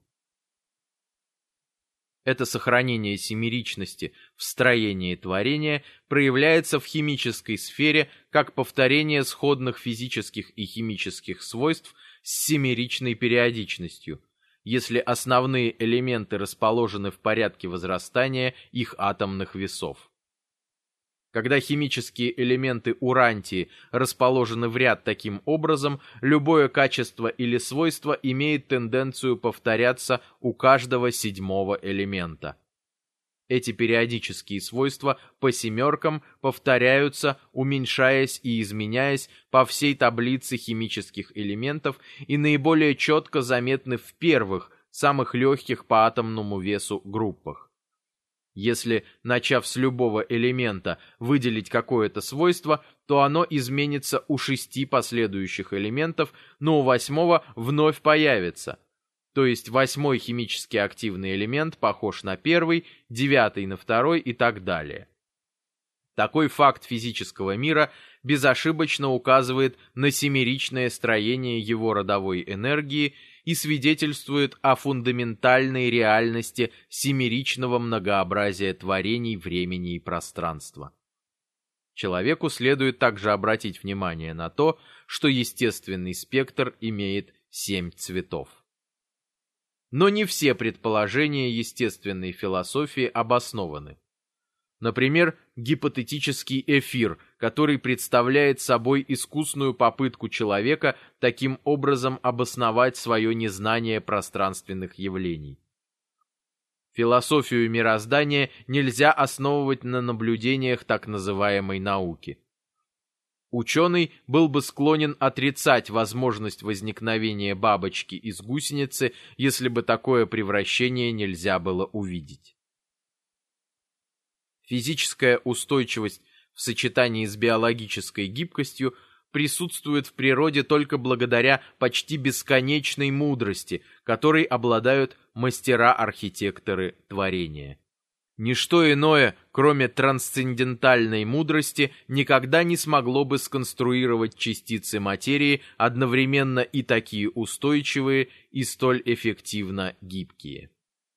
Это сохранение семеричности в строении творения проявляется в химической сфере как повторение сходных физических и химических свойств с семеричной периодичностью, если основные элементы расположены в порядке возрастания их атомных весов. Когда химические элементы урантии расположены в ряд таким образом, любое качество или свойство имеет тенденцию повторяться у каждого седьмого элемента. Эти периодические свойства по семеркам повторяются, уменьшаясь и изменяясь по всей таблице химических элементов и наиболее четко заметны в первых, самых легких по атомному весу группах. Если, начав с любого элемента, выделить какое-то свойство, то оно изменится у шести последующих элементов, но у восьмого вновь появится. То есть восьмой химически активный элемент похож на первый, девятый на второй и так далее. Такой факт физического мира безошибочно указывает на семеричное строение его родовой энергии и свидетельствует о фундаментальной реальности семеричного многообразия творений времени и пространства. Человеку следует также обратить внимание на то, что естественный спектр имеет семь цветов. Но не все предположения естественной философии обоснованы. Например, гипотетический эфир, который представляет собой искусную попытку человека таким образом обосновать свое незнание пространственных явлений. Философию мироздания нельзя основывать на наблюдениях так называемой науки. Ученый был бы склонен отрицать возможность возникновения бабочки из гусеницы, если бы такое превращение нельзя было увидеть. Физическая устойчивость в сочетании с биологической гибкостью присутствует в природе только благодаря почти бесконечной мудрости, которой обладают мастера-архитекторы творения. Ничто иное, кроме трансцендентальной мудрости, никогда не смогло бы сконструировать частицы материи одновременно и такие устойчивые, и столь эффективно гибкие.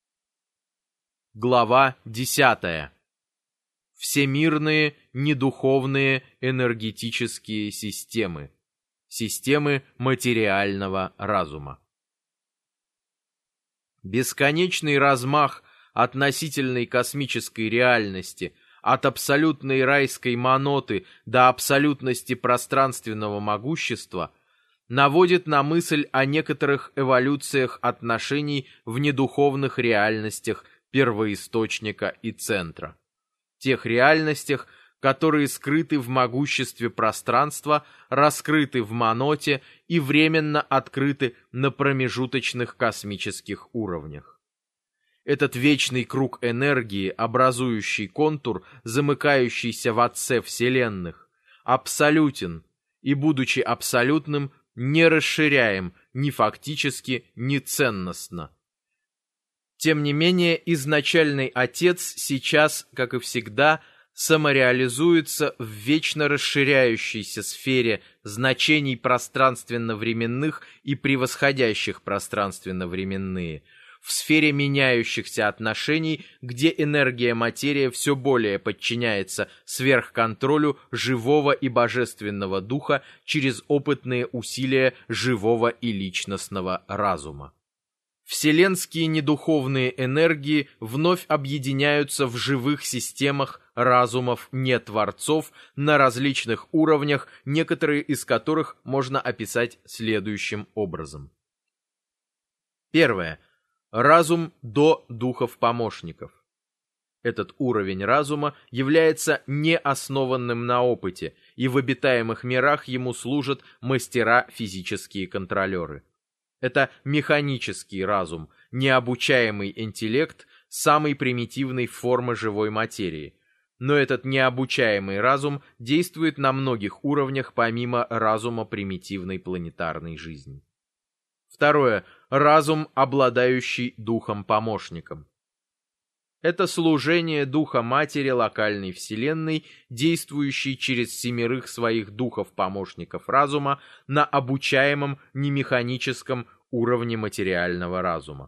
Глава десятая. Всемирные недуховные энергетические системы. Системы материального разума. Бесконечный размах относительной космической реальности от абсолютной райской моноты до абсолютности пространственного могущества наводит на мысль о некоторых эволюциях отношений в недуховных реальностях первоисточника и центра. Тех реальностях, которые скрыты в могуществе пространства, раскрыты в моноте и временно открыты на промежуточных космических уровнях. Этот вечный круг энергии, образующий контур, замыкающийся в Отце Вселенных, абсолютен и, будучи абсолютным, не расширяем ни фактически, ни ценностно. Тем не менее, изначальный Отец сейчас, как и всегда, самореализуется в вечно расширяющейся сфере значений пространственно-временных и превосходящих пространственно-временные, в сфере меняющихся отношений, где энергия-материя все более подчиняется сверхконтролю живого и божественного духа через опытные усилия живого и личностного разума. Вселенские недуховные энергии вновь объединяются в живых системах разумов не-творцов на различных уровнях, некоторые из которых можно описать следующим образом. Первое. Разум до духов-помощников. Этот уровень разума является неоснованным на опыте, и в обитаемых мирах ему служат мастера-физические контролеры. Это механический разум, необучаемый интеллект самой примитивной формы живой материи. Но этот необучаемый разум действует на многих уровнях помимо разума примитивной планетарной жизни. Второе. Разум, обладающий духом-помощником. Это служение духа матери локальной вселенной, действующей через семерых своих духов-помощников разума на обучаемом немеханическом уровне материального разума.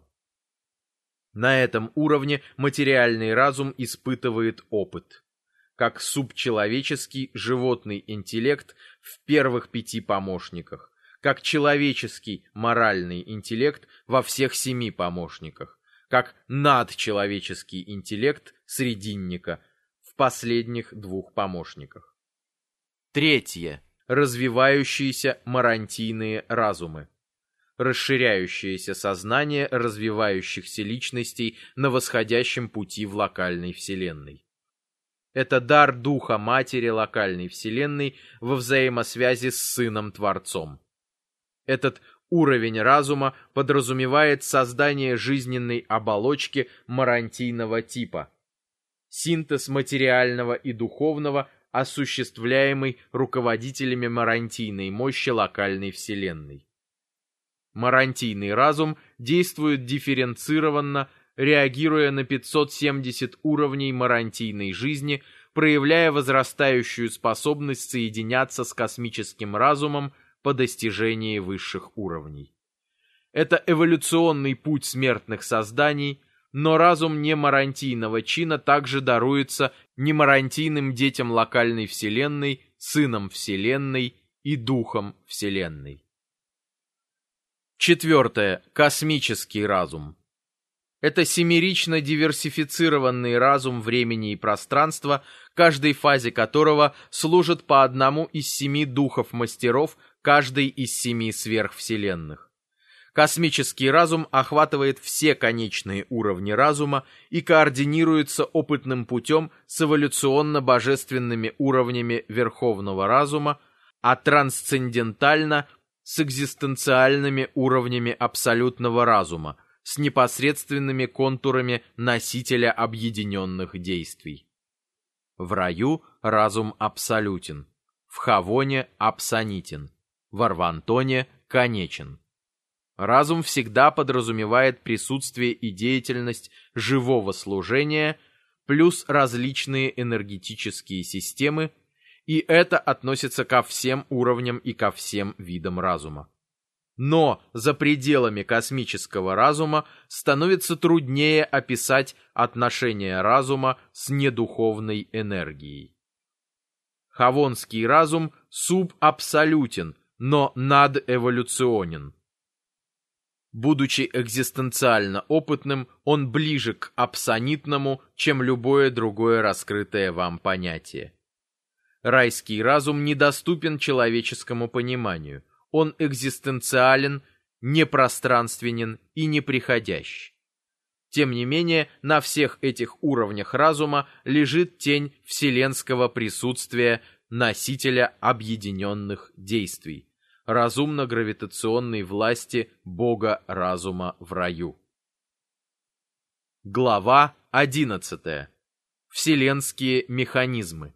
На этом уровне материальный разум испытывает опыт, как субчеловеческий животный интеллект в первых пяти помощниках, как человеческий моральный интеллект во всех семи помощниках, как надчеловеческий интеллект срединника в последних двух помощниках. Третье. Развивающиеся марантийные разумы. Расширяющееся сознание развивающихся личностей на восходящем пути в локальной вселенной. Это дар духа матери локальной вселенной во взаимосвязи с Сыном-Творцом. Этот уровень разума подразумевает создание жизненной оболочки марантийного типа. Синтез материального и духовного, осуществляемый руководителями марантийной мощи локальной вселенной. Марантийный разум действует дифференцированно, реагируя на пятьсот семьдесят уровней марантийной жизни, проявляя возрастающую способность соединяться с космическим разумом по достижении высших уровней. Это эволюционный путь смертных созданий, но разум немарантийного чина также даруется немарантийным детям локальной Вселенной, сынам Вселенной и духам Вселенной. Четвертое. Космический разум. Это семерично диверсифицированный разум времени и пространства, каждой фазе которого служит по одному из семи духов-мастеров каждой из семи сверхвселенных. Космический разум охватывает все конечные уровни разума и координируется опытным путем с эволюционно-божественными уровнями верховного разума, а трансцендентально с экзистенциальными уровнями абсолютного разума, с непосредственными контурами носителя объединенных действий. В раю разум абсолютен, в Хавоне абсонитен, в Арвантоне конечен. Разум всегда подразумевает присутствие и деятельность живого служения плюс различные энергетические системы, и это относится ко всем уровням и ко всем видам разума. Но за пределами космического разума становится труднее описать отношение разума с недуховной энергией. Хавонский разум субабсолютен, но надэволюционен. Будучи экзистенциально опытным, он ближе к абсонитному, чем любое другое раскрытое вам понятие. Райский разум недоступен человеческому пониманию. Он экзистенциален, непространственен и неприходящий. Тем не менее, на всех этих уровнях разума лежит тень вселенского присутствия носителя объединенных действий, разумно-гравитационной власти Бога разума в раю. Глава одиннадцатая. Вселенские механизмы.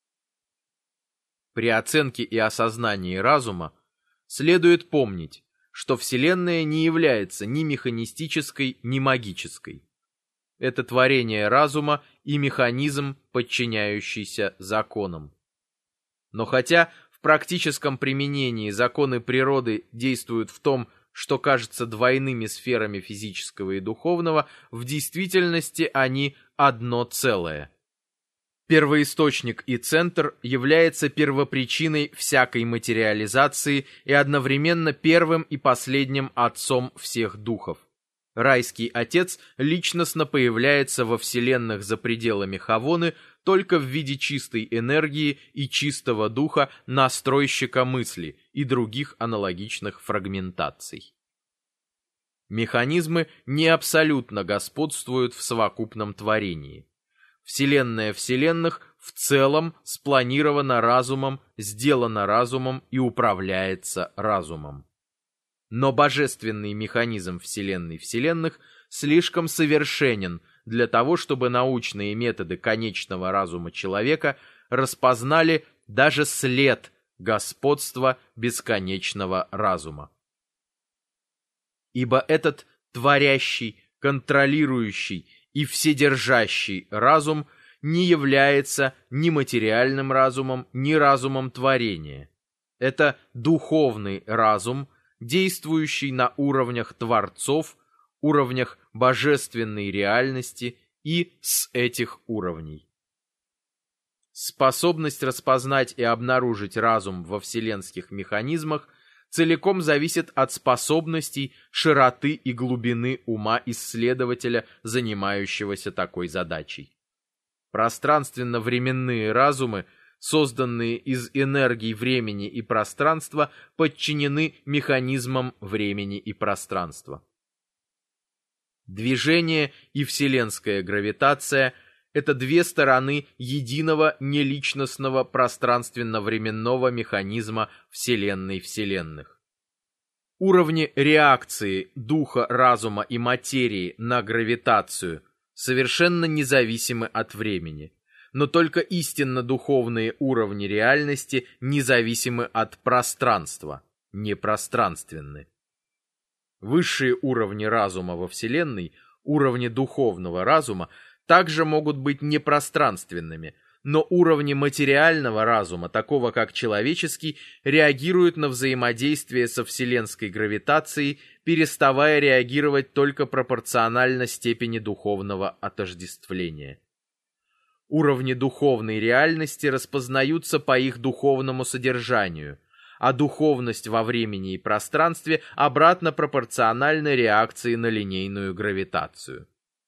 При оценке и осознании разума следует помнить, что Вселенная не является ни механистической, ни магической. Это творение разума и механизм, подчиняющийся законам. Но хотя в практическом применении законы природы действуют в том, что кажется двойными сферами физического и духовного, в действительности они одно целое. Первоисточник и центр является первопричиной всякой материализации и одновременно первым и последним отцом всех духов. Райский отец личностно появляется во вселенных за пределами Хавоны только в виде чистой энергии и чистого духа настройщика мысли и других аналогичных фрагментаций. Механизмы не абсолютно господствуют в совокупном творении. Вселенная вселенных в целом спланирована разумом, сделана разумом и управляется разумом. Но божественный механизм Вселенной вселенных слишком совершенен для того, чтобы научные методы конечного разума человека распознали даже след господства бесконечного разума. Ибо этот творящий, контролирующий и вседержащий разум не является ни материальным разумом, ни разумом творения. Это духовный разум, действующий на уровнях творцов, уровнях божественной реальности и с этих уровней. Способность распознать и обнаружить разум во вселенских механизмах целиком зависит от способностей, широты и глубины ума исследователя, занимающегося такой задачей. Пространственно-временные разумы, созданные из энергий времени и пространства, подчинены механизмам времени и пространства. Движение и вселенская гравитация – это две стороны единого неличностного пространственно-временного механизма Вселенной вселенных. Уровни реакции духа, разума и материи на гравитацию совершенно независимы от времени, но только истинно духовные уровни реальности независимы от пространства, непространственны. Высшие уровни разума во Вселенной, уровни духовного разума, также могут быть непространственными, но уровни материального разума, такого как человеческий, реагируют на взаимодействие со вселенской гравитацией, переставая реагировать только пропорционально степени духовного отождествления. Уровни духовной реальности распознаются по их духовному содержанию, а духовность во времени и пространстве обратно пропорциональна реакции на линейную гравитацию.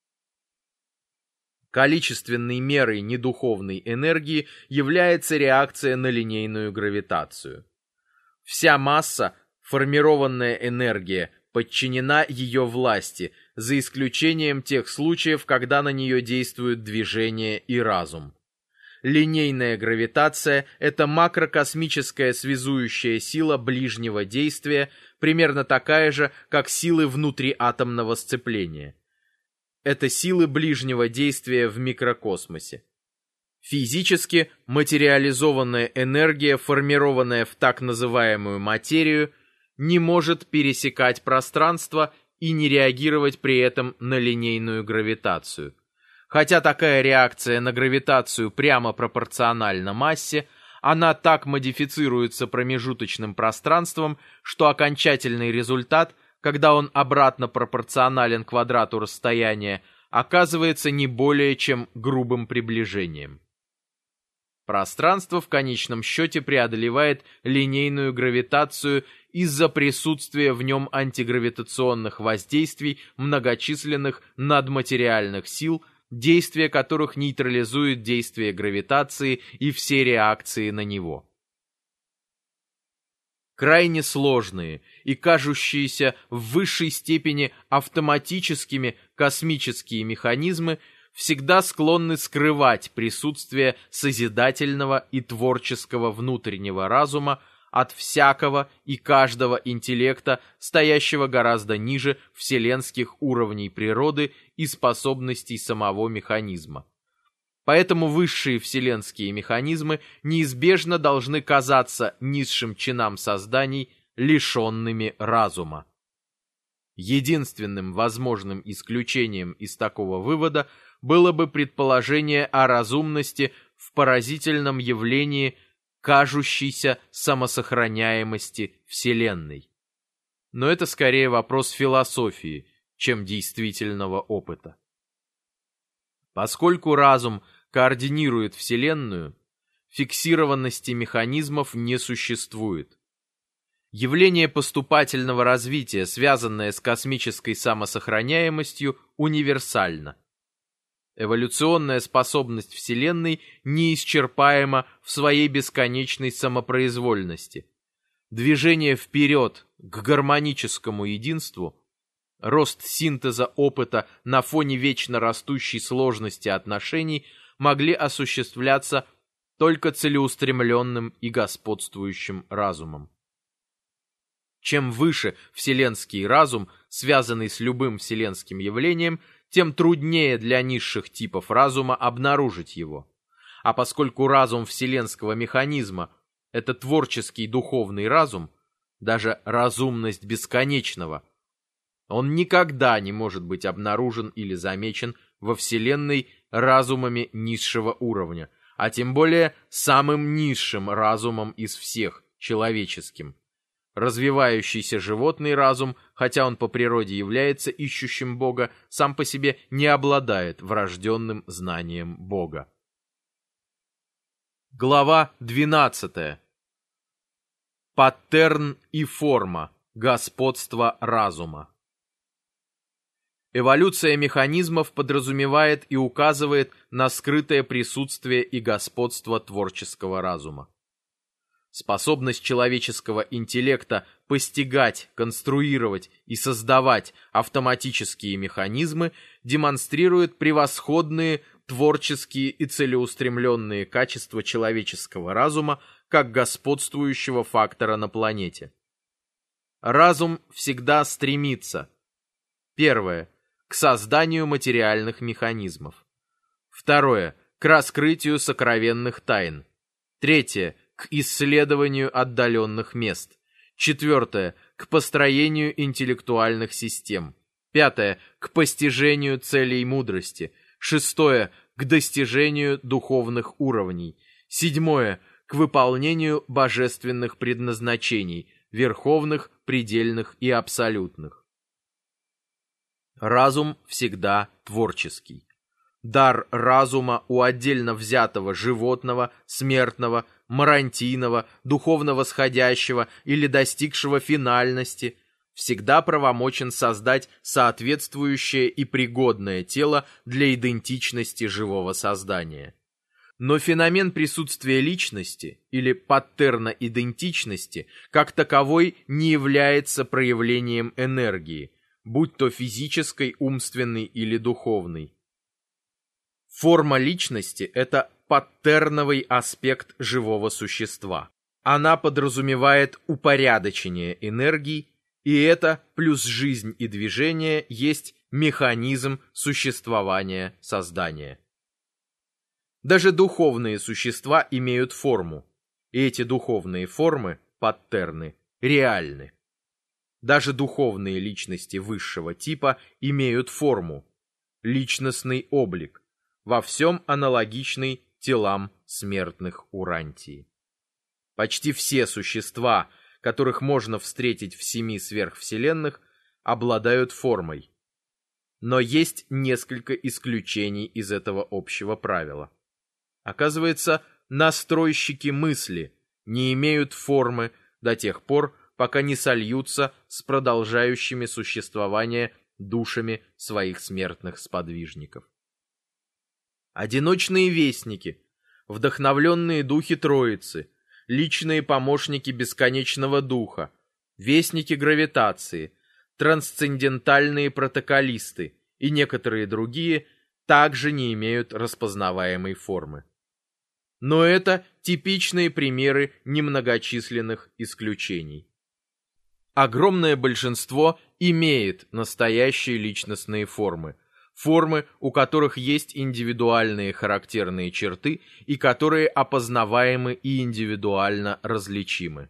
Количественной мерой недуховной энергии является реакция на линейную гравитацию. Вся масса, формированная энергия, подчинена ее власти, за исключением тех случаев, когда на нее действуют движение и разум. Линейная гравитация – это макрокосмическая связующая сила ближнего действия, примерно такая же, как силы внутриатомного сцепления. Это силы ближнего действия в микрокосмосе. Физически материализованная энергия, формированная в так называемую материю, не может пересекать пространство и не реагировать при этом на линейную гравитацию. Хотя такая реакция на гравитацию прямо пропорциональна массе, она так модифицируется промежуточным пространством, что окончательный результат, когда он обратно пропорционален квадрату расстояния, оказывается не более чем грубым приближением. Пространство в конечном счете преодолевает линейную гравитацию из-за присутствия в нем антигравитационных воздействий многочисленных надматериальных сил, действие которых нейтрализует действие гравитации и все реакции на него. Крайне сложные и кажущиеся в высшей степени автоматическими космические механизмы всегда склонны скрывать присутствие созидательного и творческого внутреннего разума от всякого и каждого интеллекта, стоящего гораздо ниже вселенских уровней природы и способностей самого механизма. Поэтому высшие вселенские механизмы неизбежно должны казаться низшим чинам созданий лишенными разума. Единственным возможным исключением из такого вывода было бы предположение о разумности в поразительном явлении кажущейся самосохраняемости Вселенной. Но это скорее вопрос философии, чем действительного опыта. Поскольку разум координирует Вселенную, фиксированности механизмов не существует. Явление поступательного развития, связанное с космической самосохраняемостью, универсально. Эволюционная способность Вселенной неисчерпаема в своей бесконечной самопроизвольности. Движение вперед к гармоническому единству, рост синтеза опыта на фоне вечно растущей сложности отношений могли осуществляться только целеустремленным и господствующим разумом. Чем выше вселенский разум, связанный с любым вселенским явлением, тем труднее для низших типов разума обнаружить его. А поскольку разум вселенского механизма – это творческий духовный разум, даже разумность бесконечного, он никогда не может быть обнаружен или замечен во Вселенной разумами низшего уровня, а тем более самым низшим разумом из всех, человеческим. Развивающийся животный разум, хотя он по природе является ищущим Бога, сам по себе не обладает врожденным знанием Бога. Глава двенадцатая. Паттерн и форма. Господство разума. Эволюция механизмов подразумевает и указывает на скрытое присутствие и господство творческого разума. Способность человеческого интеллекта постигать, конструировать и создавать автоматические механизмы демонстрирует превосходные творческие и целеустремленные качества человеческого разума как господствующего фактора на планете. Разум всегда стремится: первое – к созданию материальных механизмов. Второе – к раскрытию сокровенных тайн. Третье – к исследованию отдаленных мест. Четвертое – к построению интеллектуальных систем. Пятое – к постижению целей мудрости. Шестое – к достижению духовных уровней. Седьмое – к выполнению божественных предназначений, верховных, предельных и абсолютных. Разум всегда творческий. Дар разума у отдельно взятого животного, смертного, марантийного, духовно восходящего или достигшего финальности всегда правомочен создать соответствующее и пригодное тело для идентичности живого создания. Но феномен присутствия личности или паттерна идентичности как таковой не является проявлением энергии, будь то физической, умственной или духовной. Форма личности – это паттерновый аспект живого существа. Она подразумевает упорядочение энергий, и это плюс жизнь и движение есть механизм существования создания. Даже духовные существа имеют форму, и эти духовные формы, паттерны, реальны. Даже духовные личности высшего типа имеют форму, личностный облик, во всем аналогичный телам смертных Урантии. Почти все существа, которых можно встретить в семи сверхвселенных, обладают формой. Но есть несколько исключений из этого общего правила. Оказывается, настройщики мысли не имеют формы до тех пор, пока не сольются с продолжающими существование душами своих смертных сподвижников. Одиночные вестники, вдохновленные духи Троицы, личные помощники бесконечного духа, вестники гравитации, трансцендентальные протоколисты и некоторые другие также не имеют распознаваемой формы. Но это типичные примеры немногочисленных исключений. Огромное большинство имеет настоящие личностные формы, формы, у которых есть индивидуальные характерные черты и которые опознаваемы и индивидуально различимы.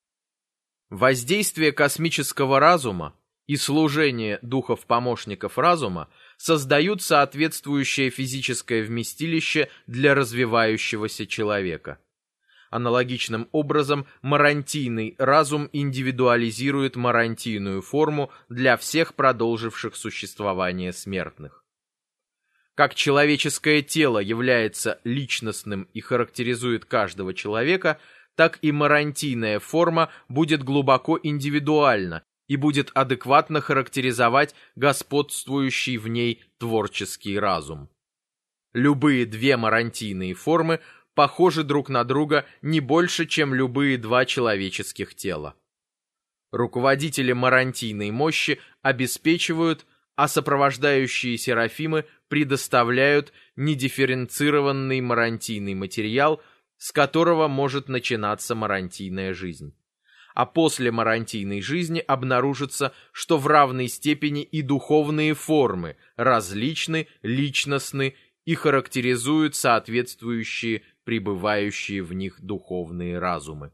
Воздействие космического разума и служение духов-помощников разума создают соответствующее физическое вместилище для развивающегося человека. Аналогичным образом марантийный разум индивидуализирует марантийную форму для всех продолживших существование смертных. Как человеческое тело является личностным и характеризует каждого человека, так и марантийная форма будет глубоко индивидуальна и будет адекватно характеризовать господствующий в ней творческий разум. Любые две марантийные формы похожи друг на друга не больше, чем любые два человеческих тела. Руководители марантийной мощи обеспечивают, а сопровождающие серафимы предоставляют недифференцированный марантийный материал, с которого может начинаться марантийная жизнь. А после марантийной жизни обнаружится, что в равной степени и духовные формы различны, личностны и характеризуют соответствующие пребывающие в них духовные разумы.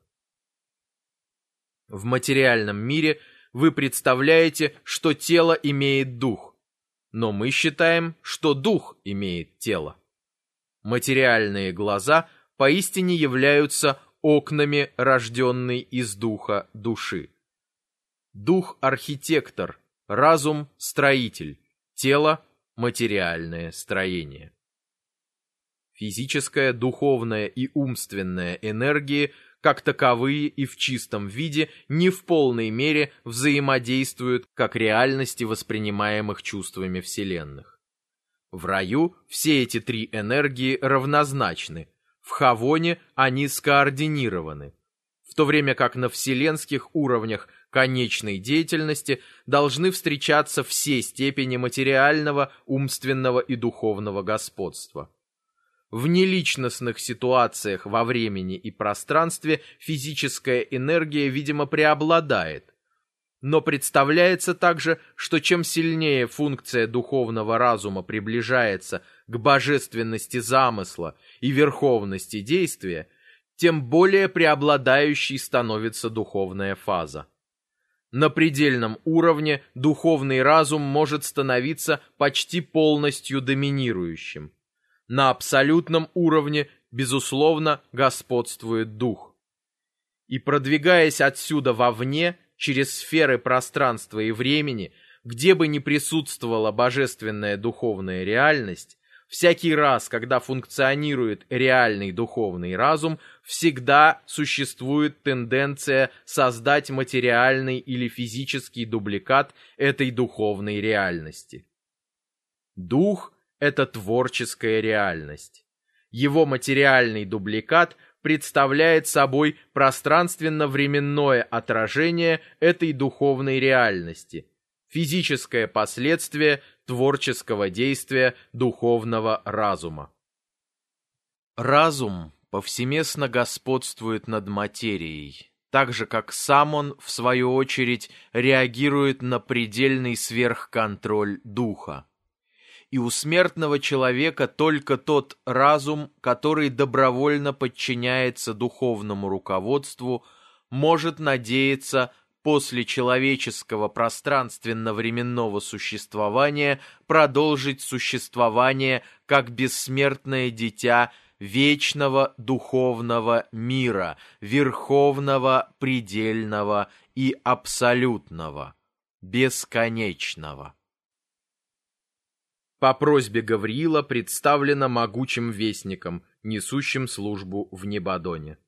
В материальном мире вы представляете, что тело имеет дух, но мы считаем, что дух имеет тело. Материальные глаза поистине являются окнами, рожденной из духа души. Дух – архитектор, разум – строитель, тело – материальное строение. Физическая, духовная и умственная энергии, как таковые и в чистом виде, не в полной мере взаимодействуют как реальности воспринимаемых чувствами вселенных. В раю все эти три энергии равнозначны, в Хавоне они скоординированы, в то время как на вселенских уровнях конечной деятельности должны встречаться все степени материального, умственного и духовного господства. В неличностных ситуациях во времени и пространстве физическая энергия, видимо, преобладает. Но представляется также, что чем сильнее функция духовного разума приближается к божественности замысла и верховности действия, тем более преобладающей становится духовная фаза. На предельном уровне духовный разум может становиться почти полностью доминирующим. На абсолютном уровне, безусловно, господствует дух. И продвигаясь отсюда вовне, через сферы пространства и времени, где бы ни присутствовала божественная духовная реальность, всякий раз, когда функционирует реальный духовный разум, всегда существует тенденция создать материальный или физический дубликат этой духовной реальности. Дух – это творческая реальность. Его материальный дубликат представляет собой пространственно-временное отражение этой духовной реальности, физическое последствие творческого действия духовного разума. Разум повсеместно господствует над материей, так же как сам он, в свою очередь, реагирует на предельный сверхконтроль духа. И у смертного человека только тот разум, который добровольно подчиняется духовному руководству, может надеяться после человеческого пространственно-временного существования продолжить существование как бессмертное дитя вечного духовного мира, верховного, предельного и абсолютного, бесконечного. По просьбе Гавриила представлено могучим вестником, несущим службу в Небадоне.